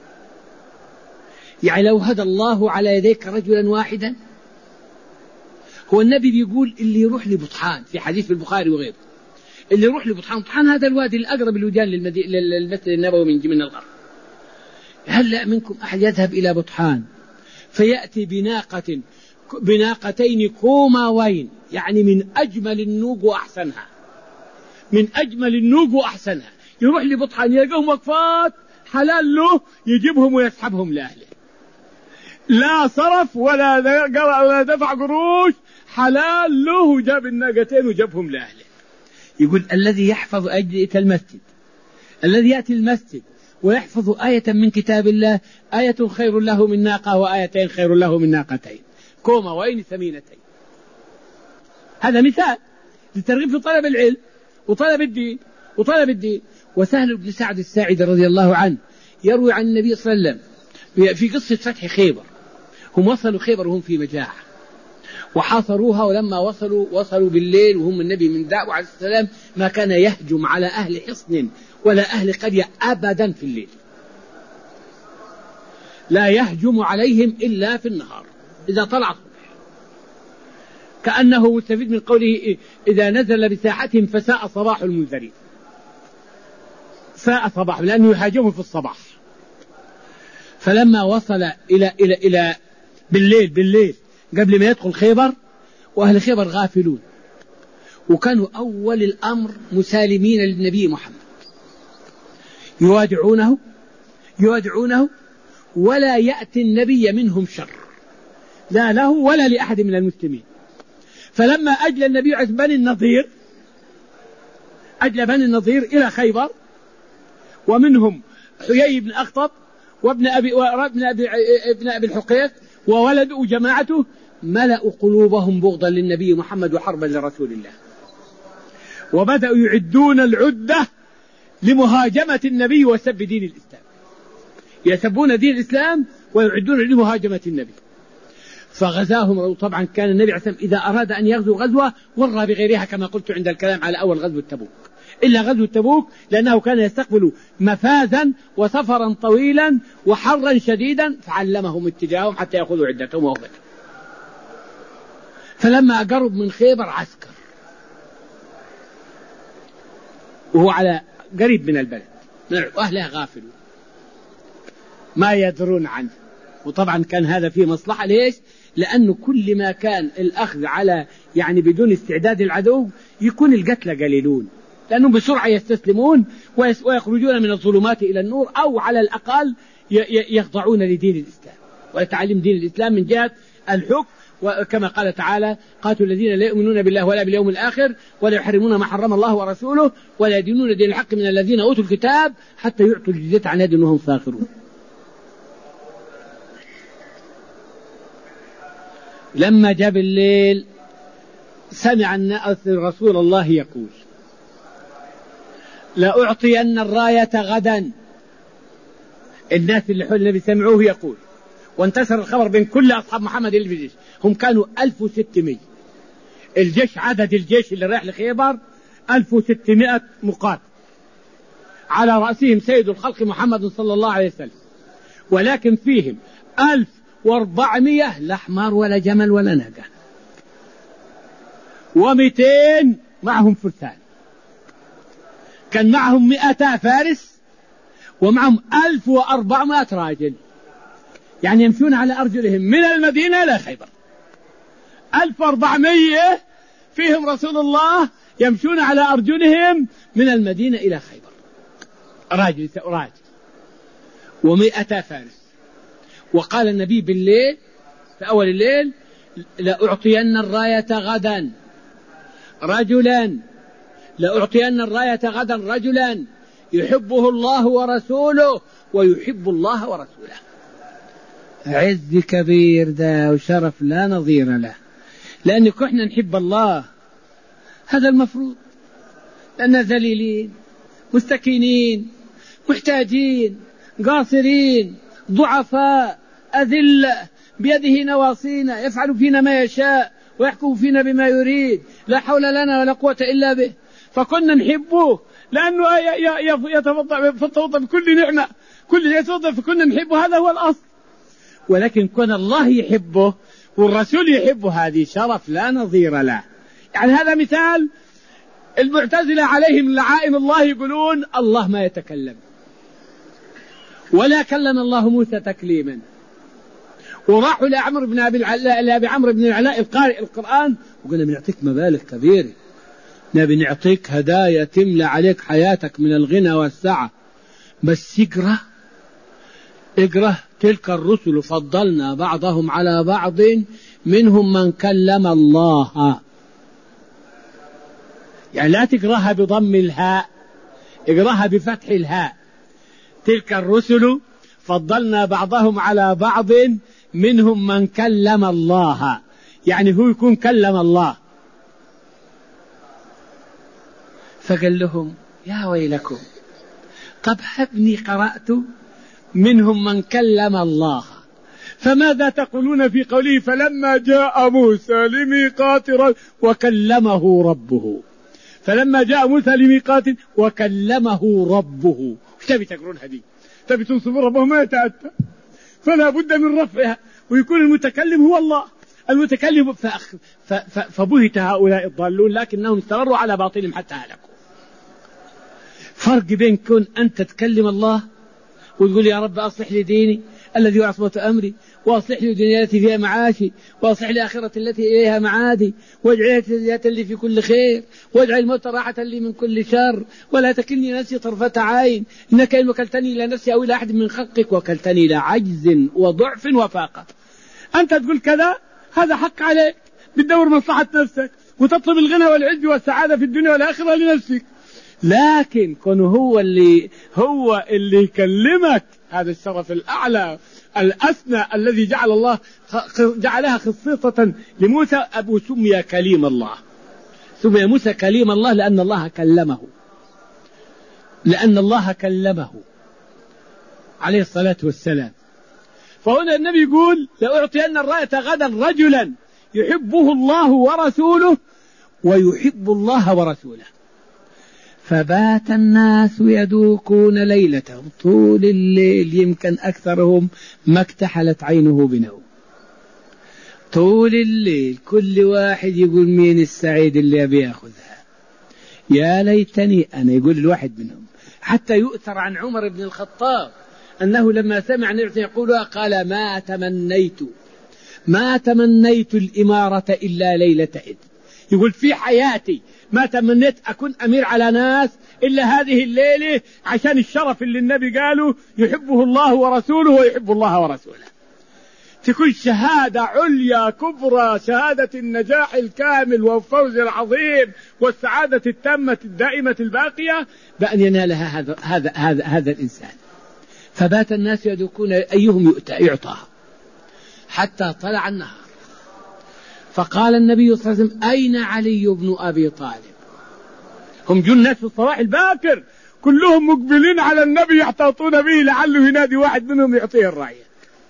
يعني لو هدى الله على يديك رجلا واحدا، هو النبي بيقول اللي يروح لبطحان في حديث في البخاري وغيره، اللي يروح لبطحان، بطحان هذا الوادي الأقرب الوديان للمسجد النبوي من من الغرب، هل منكم أحد يذهب إلى بطحان فيأتي بناقة بناقتين كوماوين، يعني من أجمل النوق وأحسنها، من أجمل النوق وأحسنها، يروح لبطحان يلقاهم وقفات حلال له يجيبهم ويسحبهم لأهله، لا صرف ولا ولا دفع قروش، حلال له وجاب الناقتين وجابهم لأهله. يقول الذي يحفظ أجزئة المسجد، الذي يأتي المسجد ويحفظ آية من كتاب الله، آية خير له من ناقة وآيتين خير له من ناقتين كوماوين ثمينتين. هذا مثال للترغيب في طلب العلم وطلب الدين وطلب الدين. وسهل بن سعد الساعدي رضي الله عنه يروي عن النبي صلى الله عليه وسلم في قصة فتح خيبر، هم وصلوا خيبر وهم في مجاعة وحاصروها، ولما وصلوا وصلوا بالليل وهم النبي من دعوة عليه السلام ما كان يهجم على أهل حصن ولا أهل قرية أبدا في الليل، لا يهجم عليهم إلا في النهار إذا طلع الصبح، كأنه مستفيد من قوله إذا نزل بساحتهم فساء صباح المنذرين، ساء صباح لأنه يهاجمهم في الصباح. فلما وصل إلى إلى إلى بالليل بالليل قبل ما يدخل خيبر، وأهل خيبر غافلون، وكانوا أول الأمر مسالمين للنبي محمد، يوادعونه يوادعونه ولا يأتي النبي منهم شر، لا له ولا لأحد من المسلمين. فلما أجل النبي عز بني النضير، أجل بني النضير إلى خيبر، ومنهم حيي بن أخطب وابن أبي, وابن أبي, ابن أبي الحقيق وولد وجماعته، ملأوا قلوبهم بغضا للنبي محمد وحربا لرسول الله. وبدأوا يعدون العدة لمهاجمة النبي وسب دين الإسلام، يسبون دين الإسلام ويعدون لمهاجمة النبي. فغزاهم. طبعا كان النبي عليه الصلاة والسلام إذا أراد أن يغزو غزوة ورى بغيرها كما قلت عند الكلام على أول غزوة تبوك، إلا غزوة تبوك لأنه كان يستقبل مفازا وسفرا طويلا وحرا شديدا، فعلمهم اتجاههم حتى يأخذوا عدتهم ووقتهم. فلما قرب من خيبر عسكر وهو على قريب من البلد، وأهلها غافلون ما يدرون عنه. وطبعا كان هذا فيه مصلحة. ليش؟ لأنه كل ما كان الأخذ على يعني بدون استعداد العدو يكون القتلى قليلون، لأنهم بسرعة يستسلمون ويخرجون من الظلمات إلى النور، أو على الأقل يخضعون لدين الإسلام ويتعلم دين الإسلام من جهة الحكم. وكما قال تعالى: قاتلوا الذين لا يؤمنون بالله ولا باليوم الآخر ولا يحرمون ما حرم الله ورسوله ولا يدينون دين الحق من الذين أوتوا الكتاب حتى يعطوا الجزية عن يد وهم صاغرون. لما جاء الليل سمع الناس رسول الله يقول: لأعطين الراية غدا. الناس اللي حول النبي سمعوه يقول، وانتشر الخبر بين كل أصحاب محمد اللي في الجيش. هم كانوا ألف وستمائة، الجيش عدد الجيش اللي رايح لخيبر ألف وستمائة مقاتل، على رأسهم سيد الخلق محمد صلى الله عليه وسلم، ولكن فيهم ألف وأربعمائة لا حمار ولا جمل ولا ناقة، ومئتين معهم فرسان. كان معهم مئتا فارس ومعهم ألف وأربعمائة راجل، يعني يمشون على أرجلهم من المدينة إلى خيبر. ألف وأربعمائة فيهم رسول الله يمشون على أرجلهم من المدينة إلى خيبر، راجل راجل ومئتا فارس. وقال النبي بالليل في أول الليل: لأعطين الراية غدا رجلا لأعطين الراية غدا رجلا يحبه الله ورسوله ويحب الله ورسوله. عز كبير ده وشرف لا نظير له، لأن احنا نحب الله، هذا المفروض، لأننا ذليلين مستكينين محتاجين قاصرين ضعفاء أذلة، بيده نواصينا، يفعل فينا ما يشاء ويحكم فينا بما يريد، لا حول لنا ولا قوة إلا به. فكنا نحبه لأنه يتفضل بكل نعمة، كل يتفضل فكنا نحبه، هذا هو الأصل. ولكن كون الله يحبه والرسول يحبه هذه شرف لا نظير له. يعني هذا مثال. المعتزلة عليهم لعائن الله يقولون الله ما يتكلم، ولا كلم الله موسى تكليما. وراحوا لعمرو بن أبي العلاء لأبي عمرو بن العلاء القارئ القرآن وقلنا بنعطيك مبالغ كبيرة، نبي نعطيك هدايا تملى عليك حياتك من الغنى والسعة، بس اقرأ اقرأ تلك الرسل فضلنا بعضهم على بعض منهم من كلم الله. يعني لا تقرأها بضم الهاء، اقرأها بفتح الهاء. تلك الرسل فضلنا بعضهم على بعض منهم من كلم الله، يعني هو يكون كلم الله. فقال لهم: يا ويلكم، طب هبني قرأت منهم من كلم الله، فماذا تقولون في قوله فلما جاء موسى لميقات وكلمه ربه؟ فلما جاء موسى لميقات وكلمه ربه، ايش تبي تقولون هذه؟ تبي تنصب ربه ما يتأتى، فلا بد من رفعها ويكون المتكلم هو الله المتكلم. فبهت هؤلاء الضالون لكنهم استمروا على باطلهم حتى هلكوا. فرق بين كون أنت تكلم الله وتقول يا رب أصلح لي ديني الذي هو عصمة أمري، وأصلح لي دنيا التي فيها معاشي، وأصلح لي آخرة التي إليها معادي، واجعلها تجزية لي في كل خير، واجعل الموت راحة لي من كل شر، ولا تكلني نفسي طرفة عين، إنك إن وكلتني إلى نفسي أو إلى أحد من خلقك وكلتني إلى عجز وضعف وفاقة. أنت تقول كذا، هذا حق عليك، بتدور مصلحة نفسك وتطلب الغنى والعز والسعادة في الدنيا والآخرة لنفسك. لكن كون هو اللي هو اللي يكلمك، هذا الشرف الأعلى الأسنى الذي جعل الله جعلها خصيصة لموسى. أبو سمي كليم الله، سمي موسى كليم الله لأن الله كلمه لأن الله كلمه عليه الصلاة والسلام. فهنا النبي يقول لأعطين الراية غدا رجلا يحبه الله ورسوله ويحب الله ورسوله. فبات الناس يدوكون ليلتهم طول الليل، يمكن أكثرهم ما اكتحلت عينه بنوم، طول الليل كل واحد يقول مين السعيد اللي أبي يأخذها، يا ليتني أنا، يقول الواحد منهم. حتى يؤثر عن عمر بن الخطاب أنه لما سمع نعمة يقولها قال ما تمنيت ما تمنيت الإمارة إلا ليلة إذ، يقول في حياتي ما تمنيت أكون أمير على ناس إلا هذه الليلة، عشان الشرف اللي النبي قاله يحبه الله ورسوله ويحب الله ورسوله. تكون شهادة عليا كبرى، شهادة النجاح الكامل والفوز العظيم والسعادة التامة الدائمة الباقية بأن ينالها هذا هذا هذا, هذا الإنسان. فبات الناس يدوكون أيهم يعطاها حتى طلع النهار. فقال النبي صلى الله عليه وسلم أين علي بن أبي طالب؟ هم جو الناس في الصباح الباكر كلهم مقبلين على النبي يحتاطون به لعله ينادي واحد منهم يعطيه الراية.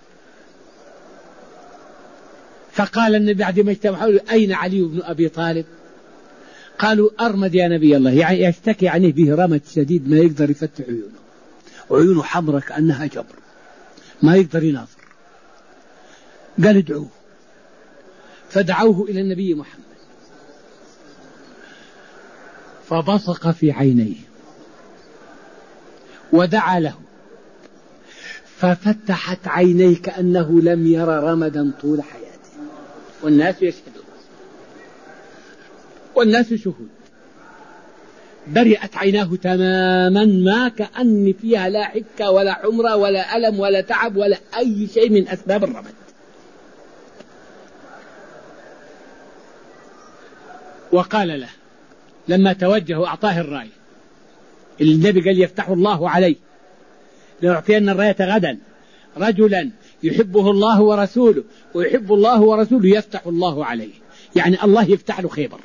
فقال النبي بعد ما اجتمع حوله أين علي بن أبي طالب؟ قالوا أرمد يا نبي الله، يعني يشتكي عنه به رمد شديد ما يقدر يفتح عيونه، وعيونه حمرة كأنها جبر ما يقدر يناظر. قال ادعوه، فدعوه إلى النبي محمد فبصق في عينيه ودعا له ففتحت عينيه كأنه لم يرى رمدا طول حياته، والناس يشهدون والناس شهود. برئت عيناه تماما ما كأن فيها لا حكة ولا حمرة ولا ألم ولا تعب ولا أي شيء من أسباب الرمد. وقال له لما توجه وأعطاه الراية اللي النبي قال يفتح الله عليه، لأعطين الراية غدا رجلا يحبه الله ورسوله ويحب الله ورسوله يفتح الله عليه، يعني الله يفتح له خيبر.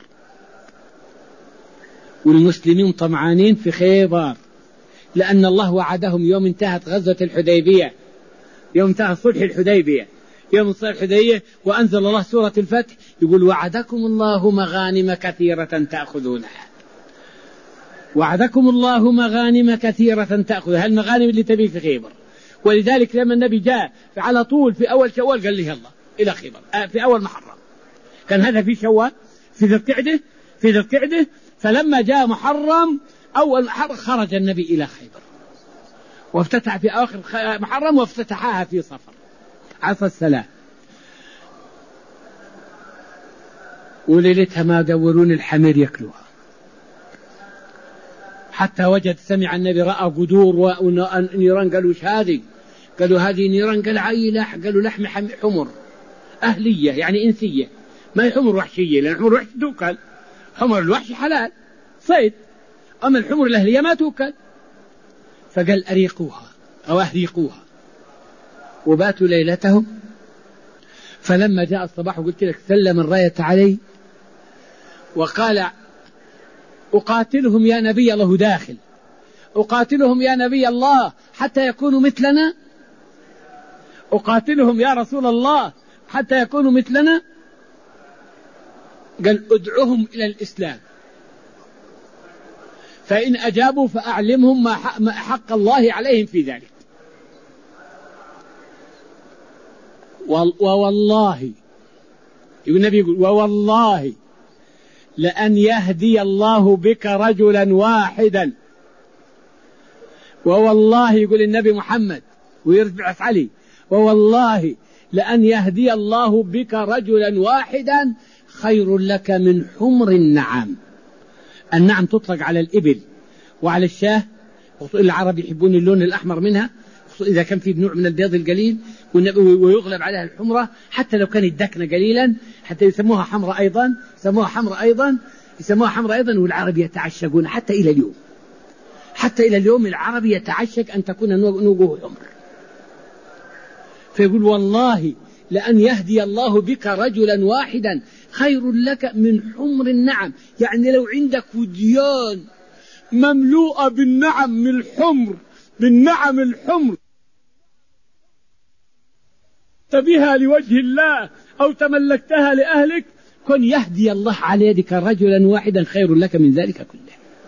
والمسلمين طمعانين في خيبر لأن الله وعدهم يوم انتهت غزوة الحديبية، يوم انتهى صلح الحديبية، يوم صلح الحديبية وأنزل الله سورة الفتح يقول وعدكم الله مغانم كثيرة تأخذونها، وعدكم الله مغانم كثيرة تأخذها، المغانم اللي تبي في خيبر. ولذلك لما النبي جاء على طول في أول شوال قال له يلا إلى خيبر، في أول محرم، كان هذا في شوال في ذي القعدة في ذي القعدة فلما جاء محرم أول محرم خرج النبي إلى خيبر وافتتح في آخر محرم وافتتحها في صفر عصر السلام. وليلتها ما دورون الحمير يأكلوها حتى وجد سمع النبي رأى قدور ونيران. قالوا وش هذه؟ قالوا هذه نيران. قال عي لح قالوا لحم حمر أهلية يعني إنسية، ما هي حمر وحشية، لأن حمر وحش توكل، حمر الوحش حلال صيد، أما الحمر الأهلية ما توكل. فقال أريقوها أو أهريقوها وباتوا ليلتهم. فلما جاء الصباح وقلت لك سلم الراية علي وقال أقاتلهم يا نبي الله، داخل أقاتلهم يا نبي الله حتى يكونوا مثلنا، أقاتلهم يا رسول الله حتى يكونوا مثلنا. قال ادعوهم إلى الإسلام فإن أجابوا فأعلمهم ما حق الله عليهم في ذلك. ووالله النبي يقول ووالله لأن يهدي الله بك رجلا واحدا، ووالله يقول النبي محمد ويرجع علي ووالله لأن يهدي الله بك رجلا واحدا خير لك من حمر النعم. النعم تطلق على الإبل وعلى الشاه، العرب يحبون اللون الأحمر منها إذا كان في نوع من البيض القليل، ويغلب عليها الحمرة حتى لو كانت دكنة قليلا، حتى يسموها حمرة أيضا، يسموها حمرة أيضا يسموها حمرة أيضا. والعرب يتعشقون حتى إلى اليوم، حتى إلى اليوم العرب يتعشق أن تكون نوجه حمر. فيقول والله لأن يهدي الله بك رجلا واحدا خير لك من حمر النعم. يعني لو عندك وديان مملوءة بالنعم الحمر، بالنعم الحمر بها لوجه الله أو تملكتها لأهلك، كن يهدي الله على يدك رجلا واحدا خير لك من ذلك كله.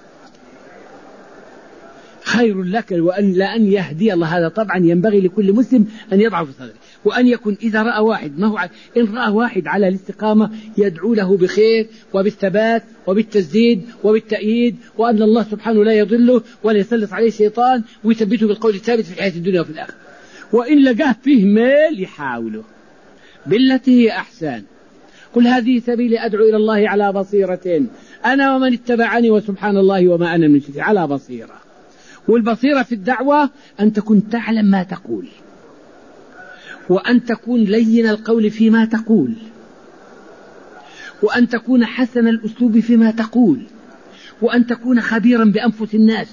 خير لك وأن لأن يهدي الله. هذا طبعا ينبغي لكل مسلم أن يضع في صدره، وأن يكون إذا رأى واحد ما هو إن رأى واحد على الاستقامة يدعو له بخير وبالثبات وبالتسديد وبالتأييد، وأن الله سبحانه لا يضله ولا يسلط عليه الشيطان، ويثبته بالقول الثابت في الحياة الدنيا وفي الآخرة. وإن لقاه فيه ميل يحاوله بالتي هي أحسن. قل هذه سبيلي أدعو إلى الله على بصيرة أنا ومن اتبعني وسبحان الله وما أنا من المشركين. على بصيرة. والبصيرة في الدعوة أن تكون تعلم ما تقول، وأن تكون لين القول فيما تقول، وأن تكون حسن الأسلوب فيما تقول، وأن تكون خبيرا بأنفس الناس،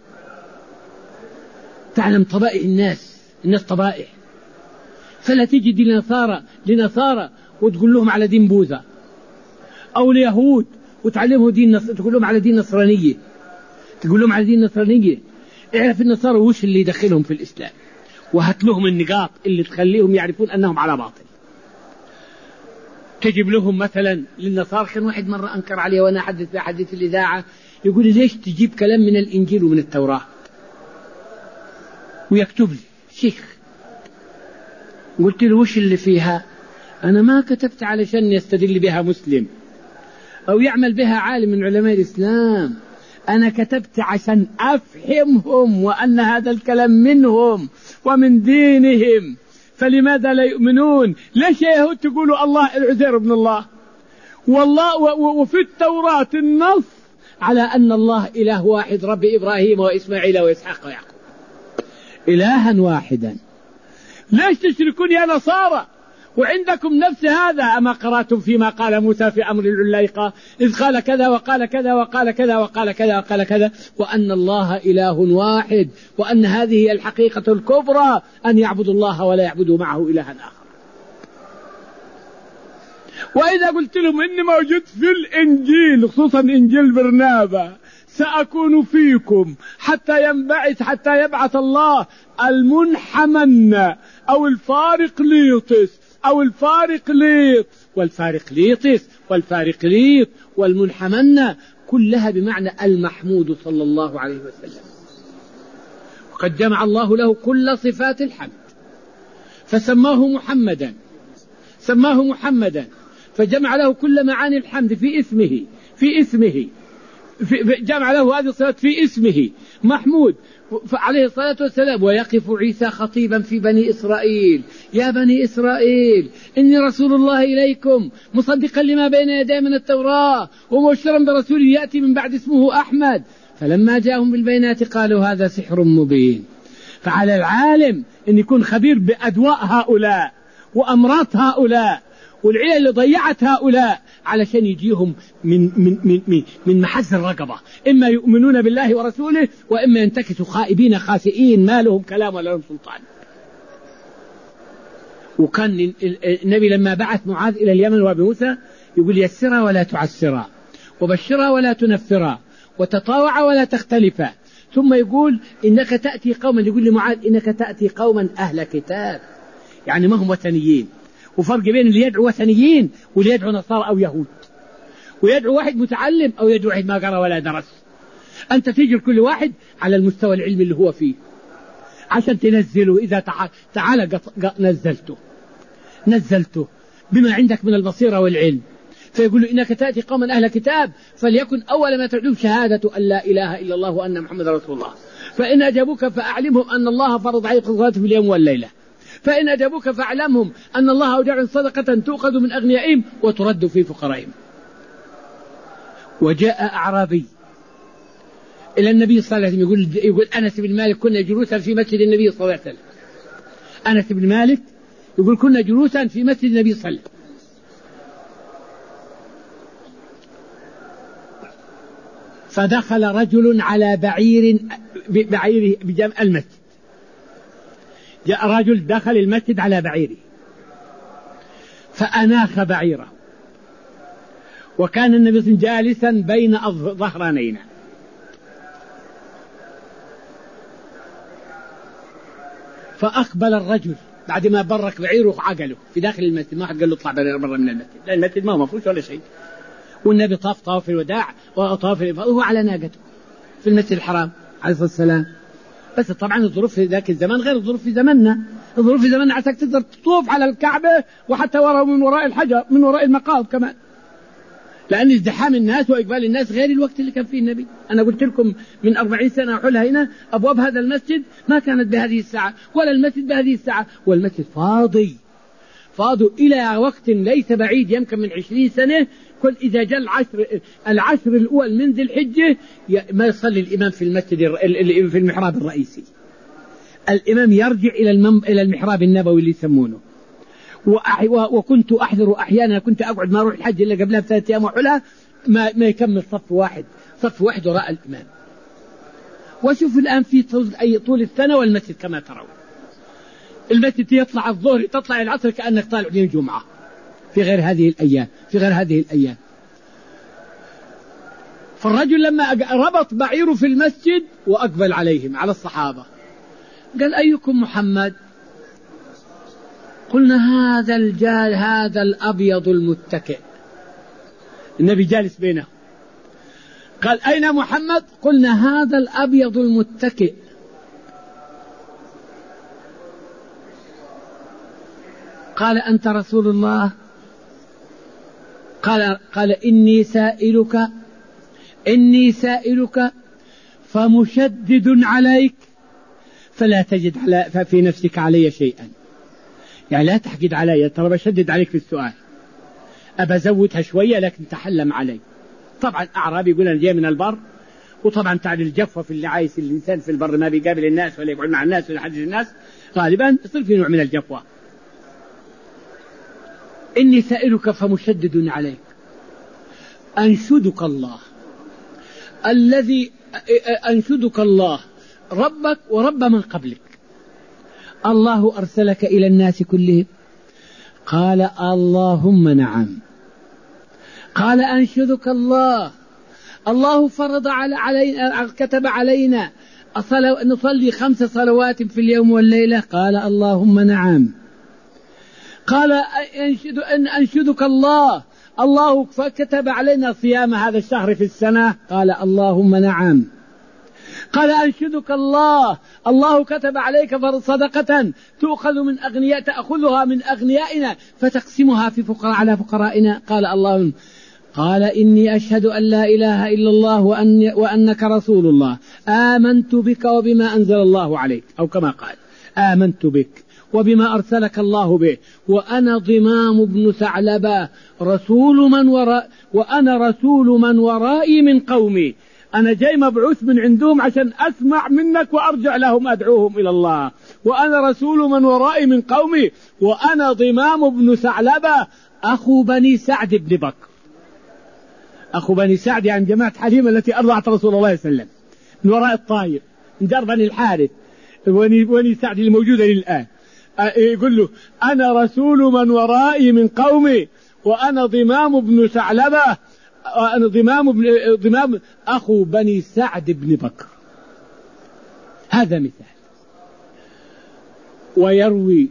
تعلم طبائع الناس. الناس طبائع، فلا تجد لنصارى لنصارى وتقول لهم على دين بوذا، أو اليهود وتعلمهم دين نص... تقول لهم على دين نصرانية، تقول لهم على دين نصرانية. اعرف النصارى وش اللي يدخلهم في الإسلام، وهات لهم النقاط اللي تخليهم يعرفون أنهم على باطل. تجيب لهم مثلا للنصارى. كان واحد مرة أنكر عليه وأنا أحدث في حديث الإذاعة، يقول لي ليش تجيب كلام من الإنجيل ومن التوراة ويكتب لي شيخ؟ قلت له وش اللي فيها؟ أنا ما كتبت علشان يستدل بها مسلم أو يعمل بها عالم من علماء الإسلام، أنا كتبت عشان أفهمهم وأن هذا الكلام منهم ومن دينهم، فلماذا لا يؤمنون؟ ليش يا يهود تقولوا الله العزير ابن الله؟ والله وفي التوراة النص على أن الله إله واحد، رب إبراهيم وإسماعيل وإسحاق ويعقوب، إلها واحدا. ليش تشركون يا نصارى وعندكم نفس هذا؟ أما قرأتم فيما قال موسى في أمر العليقة إذ قال كذا وقال كذا وقال كذا وقال كذا وقال كذا، وأن الله إله واحد، وأن هذه هي الحقيقة الكبرى، أن يعبدوا الله ولا يعبدوا معه إلها آخر. وإذا قلت لهم إني موجود في الإنجيل خصوصا إنجيل برنابا سأكون فيكم حتى ينبعث حتى يبعث الله المنحمن أو الفارقليطس أو الفارقليط والفارقليطس والفارقليط والمنحمن، كلها بمعنى المحمود صلى الله عليه وسلم. وقد جمع الله له كل صفات الحمد فسماه محمدا، سماه محمدا فجمع له كل معاني الحمد في اسمه في اسمه في جمع له هذه الصفات في اسمه محمود عليه الصلاة والسلام. ويقف عيسى خطيبا في بني إسرائيل: يا بني إسرائيل إني رسول الله إليكم مصدقا لما بين يدي من التوراة ومبشرا برسول يأتي من بعد اسمه أحمد. فلما جاءهم بالبينات قالوا هذا سحر مبين. فعلى العالم أن يكون خبير بأدواء هؤلاء وأمراض هؤلاء والعيال اللي ضيعت هؤلاء علشان يجيهم من من من من, من محز الرقبة، إما يؤمنون بالله ورسوله وإما ينتكسوا خائبين خاسئين ما لهم كلام ولا لهم سلطان. وكان النبي لما بعث معاذ إلى اليمن وأبي موسى يقول: يسرا ولا تعسرا، وبشرا ولا تنفرا، وتطاوعا ولا تختلفا. ثم يقول: إنك تأتي قوما، يقول لمعاذ: إنك تأتي قوما أهل كتاب، يعني ما هم وثنيين. وفرق بين اللي يدعو وثنيين واللي يدعو نصارى أو يهود، ويدعو واحد متعلم أو يدعو واحد ما قرأ ولا درس. أنت تجر كل واحد على المستوى العلمي اللي هو فيه عشان تنزله. إذا تعال, تعال قط... قط... نزلته نزلته بما عندك من البصيرة والعلم. فيقول له: إنك تأتي قوما أهل كتاب فليكن أول ما تدعوهم شهادة أن لا إله إلا الله وأن محمد رسول الله، فإن أجابوك فأعلمهم أن الله فرض عليك الصلاة في اليوم والليلة، فإن أجابوك فأعلمهم أن الله أودع صدقة تؤخذ من أغنيائهم وترد في فقرائهم. وجاء أعرابي إلى النبي صلى الله عليه وسلم يقول, يقول أنس بن مالك: كنا جلوسا في مسجد النبي صلى الله عليه وسلم. أنس بن مالك يقول: كنا جلوسا في مسجد النبي صلى الله عليه وسلم، فدخل رجل على بعير بعيره بجمع المسجد. جاء رجل دخل المسجد على بعيره فأناخ بعيره، وكان النبي جالسا بين ظهرانينا، فأقبل الرجل بعد ما برك بعيره وعقله في داخل المسجد. ما حد قال له اطلع برا من المسجد، لأن المسجد ما هو مفروش ولا شيء، والنبي طاف طاف الوداع وطاف وهو على ناقته في المسجد الحرام عليه الصلاة والسلام. بس طبعا الظروف في ذاك الزمان غير الظروف في زماننا. الظروف في زماننا عساك تقدر تطوف على الكعبة وحتى وراء من وراء الحجر من وراء المقام كمان، لأن ازدحام الناس وإقبال الناس غير الوقت اللي كان فيه النبي. أنا قلت لكم من أربعين سنة حولها هنا أبواب هذا المسجد ما كانت بهذه الساعة ولا المسجد بهذه الساعة، والمسجد فاضي فاضي إلى وقت ليس بعيد، يمكن من عشرين سنة كل إذا جاء العشر العشر الأول من ذي الحجة ما يصلي الإمام في المسجد في المحراب الرئيسي. الإمام يرجع إلى إلى المحراب النبوي اللي يسمونه. وكنت أحذر أحيانا، كنت أقعد ما أروح الحج إلا قبلها بثلاثة أيام وحولها ما, ما يكمل صف واحد صف واحد وراء الإمام. وشوف الآن في طول, أي طول السنة والمسجد كما ترون، المسجد يطلع الظهر تطلع العصر كأنك طالع يوم الجمعة في غير هذه الأيام في غير هذه الأيام. فالرجل لما ربط بعيره في المسجد وأقبل عليهم على الصحابة قال أيكم محمد؟ قلنا هذا الجال هذا الأبيض المتكئ. النبي جالس بينه. قال أين محمد؟ قلنا هذا الأبيض المتكئ. قال أنت رسول الله؟ قال قال إني سائلك إني سائلك فمشدد عليك فلا تجد على في نفسك علي شيئا، يعني لا تحقد علي، ترى بشدد عليك في السؤال، أبى أزودها شوية لكن تحلم علي. طبعا أعرابي يقول أنا جاي من البر، وطبعا تعال الجفوة في اللي عايز الإنسان في البر ما بيقابل الناس ولا يقعد مع الناس ولا يحدث الناس، غالبا يصير في نوع من الجفوة. إني سائلك فمشدد عليك، أنشدك الله الذي أنشدك الله ربك ورب من قبلك، الله أرسلك إلى الناس كلهم؟ قال اللهم نعم. قال أنشدك الله الله فرض على علينا كتب علينا نصلي خمس صلوات في اليوم والليلة؟ قال اللهم نعم. قال أنشد أن أنشدك الله الله كتب علينا صيام هذا الشهر في السنة؟ قال اللهم نعم. قال أنشدك الله الله كتب عليك فرض صدقة تؤخذ من أغنياء تأخذها من أغنيائنا فتقسمها في فقراء على فقرائنا؟ قال اللهم. قال إني أشهد أن لا إله إلا الله وأن وأنك رسول الله، آمنت بك وبما أنزل الله عليك، أو كما قال آمنت بك وبما أرسلك الله به، وأنا ضمام بن ثعلبة رسول من وراء وأنا رسول من ورائي من قومي، أنا جاي مبعوث من عندهم عشان أسمع منك وأرجع لهم أدعوهم إلى الله، وأنا رسول من ورائي من قومي، وأنا ضمام بن ثعلبة أخو بني سعد بن بكر. أخو بني سعد يعني جماعة حليمة التي أرضعت رسول الله صلى الله عليه وسلم من وراء الطائف، من دار بني الحارث بني سعد الموجودة للآن. يقول له أنا رسول من ورائي من قومي وأنا ضمام بن ثعلبة أنا ضمام بن ضمام أخو بني سعد بن بكر. هذا مثال. ويروي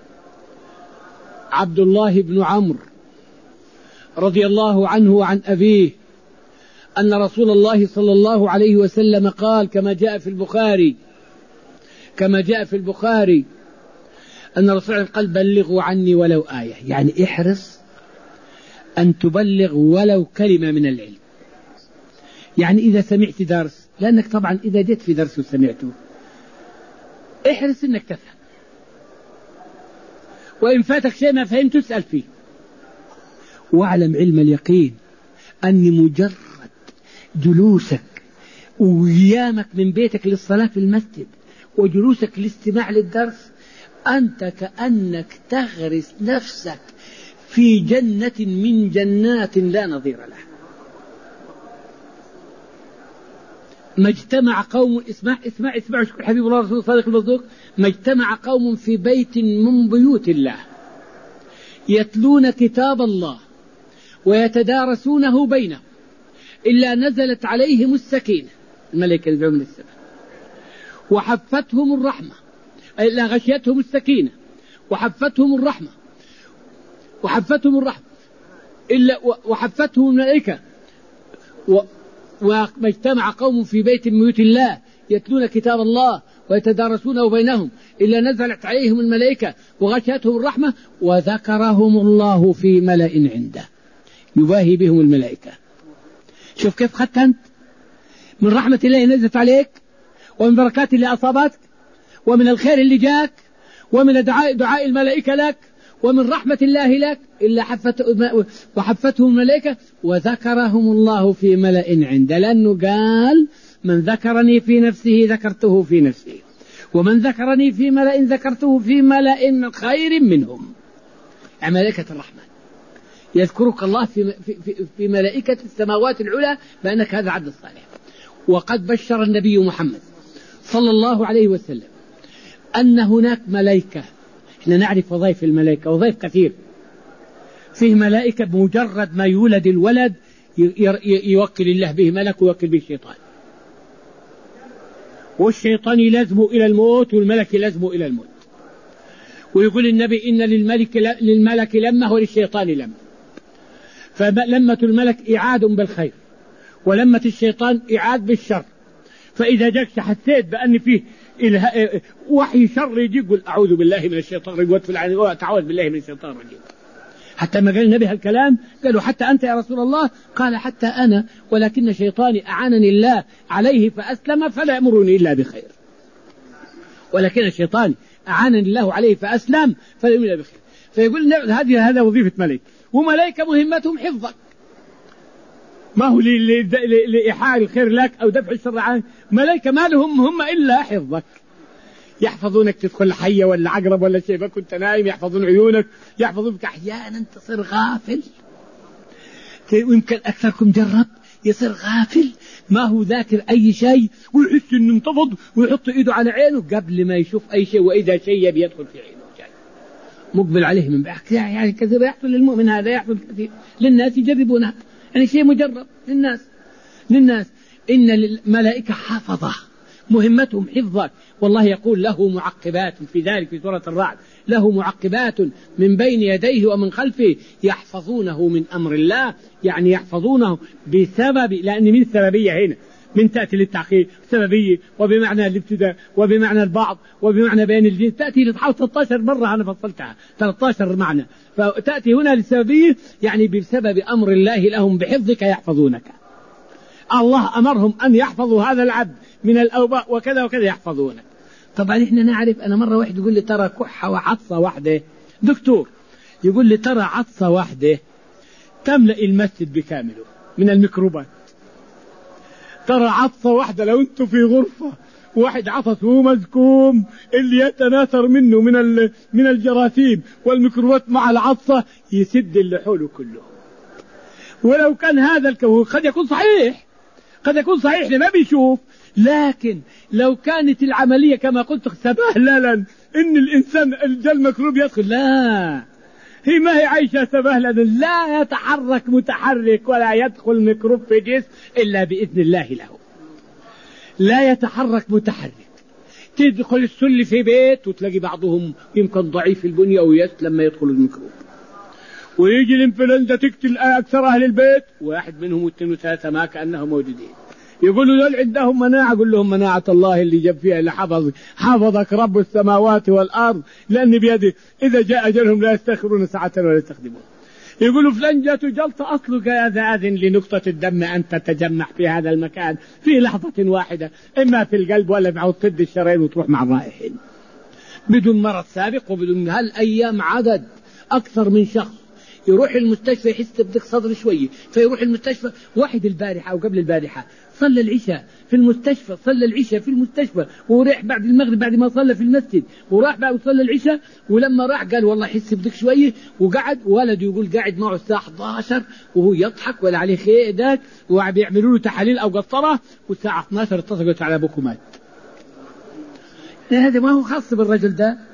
عبد الله بن عمرو رضي الله عنه وعن أبيه أن رسول الله صلى الله عليه وسلم قال كما جاء في البخاري كما جاء في البخاري أن الرسول قال بلغوا عني ولو آية، يعني احرص أن تبلغ ولو كلمة من العلم. يعني إذا سمعت درس، لأنك طبعا إذا جيت في درس وسمعته احرص أنك تفهم، وإن فاتك شيء ما فهمت تسأل فيه. واعلم علم اليقين أن مجرد جلوسك وقيامك من بيتك للصلاة في المسجد وجلوسك للاستماع للدرس أنت كأنك تغرس نفسك في جنة من جنات لا نظير لها. ما اجتمع قوم اسمع اسمع اسمع حبيب الله رسول صادق المصدوق ما اجتمع قوم في بيت من بيوت الله يتلون كتاب الله ويتدارسونه بينهم إلا نزلت عليهم السكينة، الملائكة اللي من السماء، وحفتهم الرحمة، إلا غشيتهم السكينة وحفتهم الرحمة وحفتهم الرحمة إلا وحفتهم الملائكة. وما اجتمع قوم في بيت من بيوت الله يتلون كتاب الله ويتدارسونه بينهم إلا نزلت عليهم الملائكة وغشيتهم الرحمة وذكرهم الله في ملأ عنده يباهي بهم الملائكة. شوف كيف خدت أنت من رحمة الله نزلت عليك، ومن بركات اللي أصابتك، ومن الخير اللي جاك، ومن دعاء, دعاء الملائكة لك، ومن رحمة الله لك، إلا حفت وحفتهم الملائكة وذكرهم الله في ملأ عنده، لأنه قال من ذكرني في نفسه ذكرته في نفسه، ومن ذكرني في ملأ ذكرته في ملأ خير منهم. ملائكة الرحمن يذكرك الله في, في, في ملائكة السماوات العلى بأنك هذا عبد الصالح. وقد بشر النبي محمد صلى الله عليه وسلم أن هناك ملائكة، احنا نعرف وظائف الملائكة، وظائف كثير. فيه ملائكة بمجرد ما يولد الولد يوكل الله به ملك ويوكل به الشيطان، والشيطان يلزمه إلى الموت والملك يلزمه إلى الموت. ويقول النبي إن للملك, للملك لمة وللشيطان لمة، فلمة الملك إعاد بالخير ولمة الشيطان إعاد بالشر. فإذا جاك حسيت بأن فيه وحي شر يجي يقول أعوذ بالله من الشيطان الرجيم وتعوذ بالله من الشيطان الرجيم. حتى ما قال النبي هالكلام قالوا حتى أنت يا رسول الله؟ قال حتى أنا، ولكن شيطاني أعانني الله عليه فأسلم فلا يأمرني إلا بخير. ولكن الشيطان أعانني الله عليه فأسلم فلا يأمرني إلا بخير. فيقول هذه هذا وظيفة ملك، وملائكة مهمتهم حفظك، ما هو لإيحاء الخير لك أو دفع الشر عنك. ملائكة ما لهم هم إلا حفظك، يحفظونك تدخل حية ولا عقرب ولا شيء ما كنت نايم، يحفظون عيونك، يحفظونك. أحيانا تصير غافل، ويمكن أكثركم جرب يصير غافل ما هو ذاكر أي شيء، ويحس إنه انتفض ويحط إيده على عينه قبل ما يشوف أي شيء، وإذا شيء بيدخل في عينه جاي مقبل عليه من بعد. يعني كذا يحصل للمؤمن، هذا يحصل كثير للناس يجربونها، يعني شيء مجرب للناس للناس إن الملائكة حافظة مهمتهم حفظك. والله يقول له معقبات في ذلك في سورة الرعد، له معقبات من بين يديه ومن خلفه يحفظونه من أمر الله، يعني يحفظونه بسبب، لأن من سببية هنا من تأتي للتعقيد سببية وبمعنى الابتداء وبمعنى البعض وبمعنى بين الجنس، تأتي لتحاول ثلاثة عشر مرة أنا فصلتها ثلاثة عشر معنى، فتأتي هنا للسببية يعني بسبب أمر الله لهم بحفظك يحفظونك. الله أمرهم أن يحفظوا هذا العبد من الأوباء وكذا وكذا يحفظونك. طبعا إحنا نعرف، أنا مرة واحد يقول لي ترى كحة وعطسة واحدة، دكتور يقول لي ترى عطسة واحدة تملأ المسجد بكامله من الميكروبات. ترى عطسة واحدة لو أنتم في غرفة واحد عطس وهو مزكوم اللي يتناثر منه من من الجراثيم والميكروبات مع العطسة يسد اللي حوله كله. ولو كان هذا الكون قد يكون صحيح، قد يكون صحيح لما بيشوف، لكن لو كانت العملية كما قلت سبهللا إن الإنسان الجل ميكروب يدخل، لا هي ما هي عايشة سبهللا، لا يتحرك متحرك ولا يدخل ميكروب في جسم إلا بإذن الله له، لا يتحرك متحرك. تدخل السل في بيت وتلاقي بعضهم يمكن ضعيف البنية أو يسلم لما يدخل الميكروب، ويجي الانفلونزا تقتل أكثر أهل البيت، واحد منهم واثنين وثلاثة ما كأنهم موجودين. يقولوا دول عندهم مناعة، قل لهم مناعة الله اللي جاب فيها اللي حفظك حفظك رب السماوات والأرض، لأن بيده إذا جاء أجلهم لا يستأخرون ساعة ولا يستخدمون. يقولوا فلان جاته جلطة أصلك هذا آذن لنقطة الدم أن تتجمع في هذا المكان في لحظة واحدة، إما في القلب ولا مع تسد الشرايين وتروح مع الرائحين بدون مرض سابق وبدون. هالأيام عدد أكثر من شخص يروح المستشفى يحس بضيق صدر شوية فيروح المستشفى. واحد البارحة أو قبل البارحة صلى العشاء في المستشفى، صلى العشاء في المستشفى وريح بعد المغرب بعد ما صلى في المسجد وراح بعد وصلى العشاء، ولما راح قال والله يحس بضيق شوية وقعد. ولده يقول قاعد معه الساعة إحدى عشر وهو يضحك ولا عليه خيء ذاك وبيعملوا له تحاليل أو قسطرة، والساعة اثناشر اتصلت على أبوك ومات. هذا ما هو خاص بالرجل ده،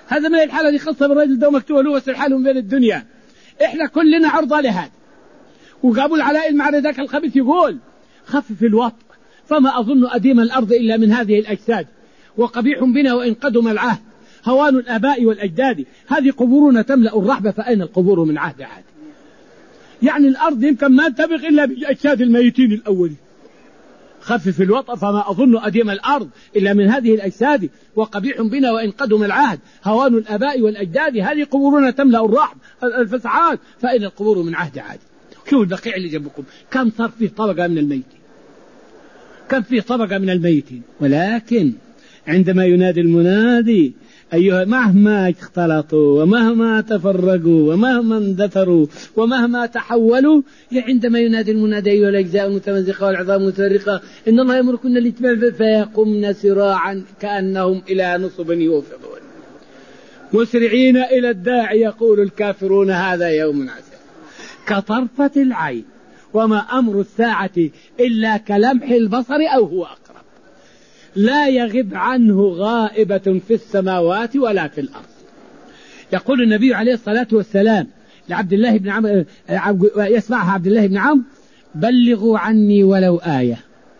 هذا ما هي الحالة دي خاصة بالرجل ده مكتوب له وسر حالهم بين الدنيا. إحنا كلنا عرضة لهذا. وقابل العلاء المعنى ذاك الخبيث يقول خفف الوطء فما أظن أديم الأرض إلا من هذه الأجساد وقبيح بنا وإن قدم العهد هوان الآباء والأجداد هذه قبورنا تملأ الرحبة فأين القبور من عهد عهد. يعني الأرض يمكن ما تبغ إلا بأجساد الميتين الأولين. خفف الوطأ فما أظن أديم الأرض إلا من هذه الأجساد وقبيح بنا وإن قدم العهد هوان الآباء والأجداد هذه قبورنا تملأ الرحب الفسعات فإن القبور من عهد عهد. شوفوا البقيع اللي جنبكم كم صار فيه طبقة من الميتين، كم فيه طبقة من الميتين. ولكن عندما ينادي المنادي أيها مهما اختلطوا ومهما تفرقوا ومهما اندثروا ومهما تحولوا عندما ينادي المنادي أيها الأجزاء المتمزقة والعظام المتفرقة إن الله يأمركن الاتباع فيقمن سراعا كأنهم إلى نصب يوفضون مسرعين إلى الداعي يقول الكافرون هذا يوم عسير كطرفة العين وما أمر الساعة إلا كلمح البصر أو هو أقرب لا يغب عنه غائبة في السماوات ولا في الأرض. يقول النبي عليه الصلاة والسلام لعبد الله بن عمرو يسمعها عبد الله بن عمرو بلغوا عني ولو آية.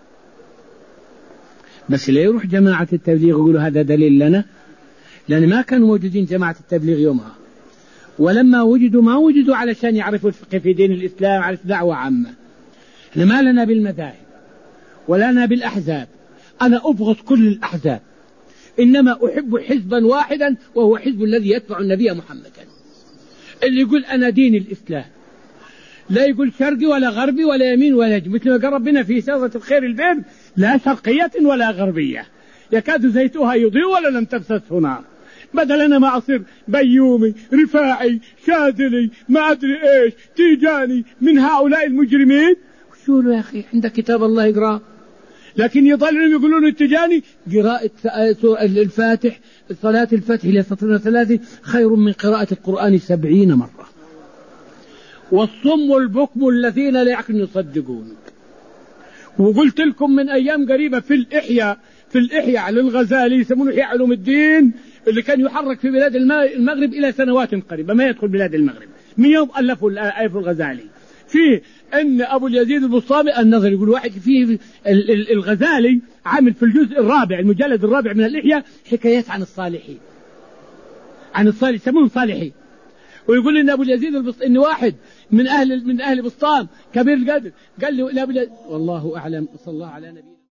بس لا يروح جماعة التبليغ يقولوا هذا دليل لنا، لأن ما كانوا موجودين جماعة التبليغ يومها، ولما وجدوا ما وجدوا علشان يعرفوا الفقه في دين الإسلام على دعوة عامة. احنا ما لنا بالمذاهب ولا لنا بالأحزاب، أنا أبغض كل الأحزاب إنما أحب حزبا واحدا وهو حزب الذي يتبع النبي محمدا اللي يقول أنا دين الإسلام لا يقول شرقي ولا غربي ولا يمين ولا جنوب، مثل ما قال ربنا في سورة الخير البيض لا شرقية ولا غربية يكاد زيتها يضيء ولا لم تمسسه نار. بدل أنا ما أصير بيومي رفاعي شاذلي ما أدري إيش تيجاني من هؤلاء المجرمين. شو له يا أخي عندك كتاب الله يقرأ، لكن يضلون يقولون التجاني قراءة الفاتح صلاة الفتح لسطرنا ثلاثة خير من قراءة القرآن سبعين مرة. والصم البكم الذين لا يعقلون يصدقونك. وقلت لكم من أيام قريبة في الإحياء في الإحياء للغزالي يسمونه إحياء علوم الدين اللي كان يحرك في بلاد المغرب إلى سنوات قريبة ما يدخل بلاد المغرب من يوم ألفوا الآيف الغزالي فيه أن أبو اليزيد البسطامي النظر يقول واحد فيه الغزالي عامل في الجزء الرابع المجلد الرابع من الإحياء حكايات عن الصالحين عن الصالح يسمون صالحين. ويقول إن أبو اليزيد البسطامي إن واحد من أهل من أهل بسطام كبير القدر قال له لا والله أعلم صلى الله على نبينا.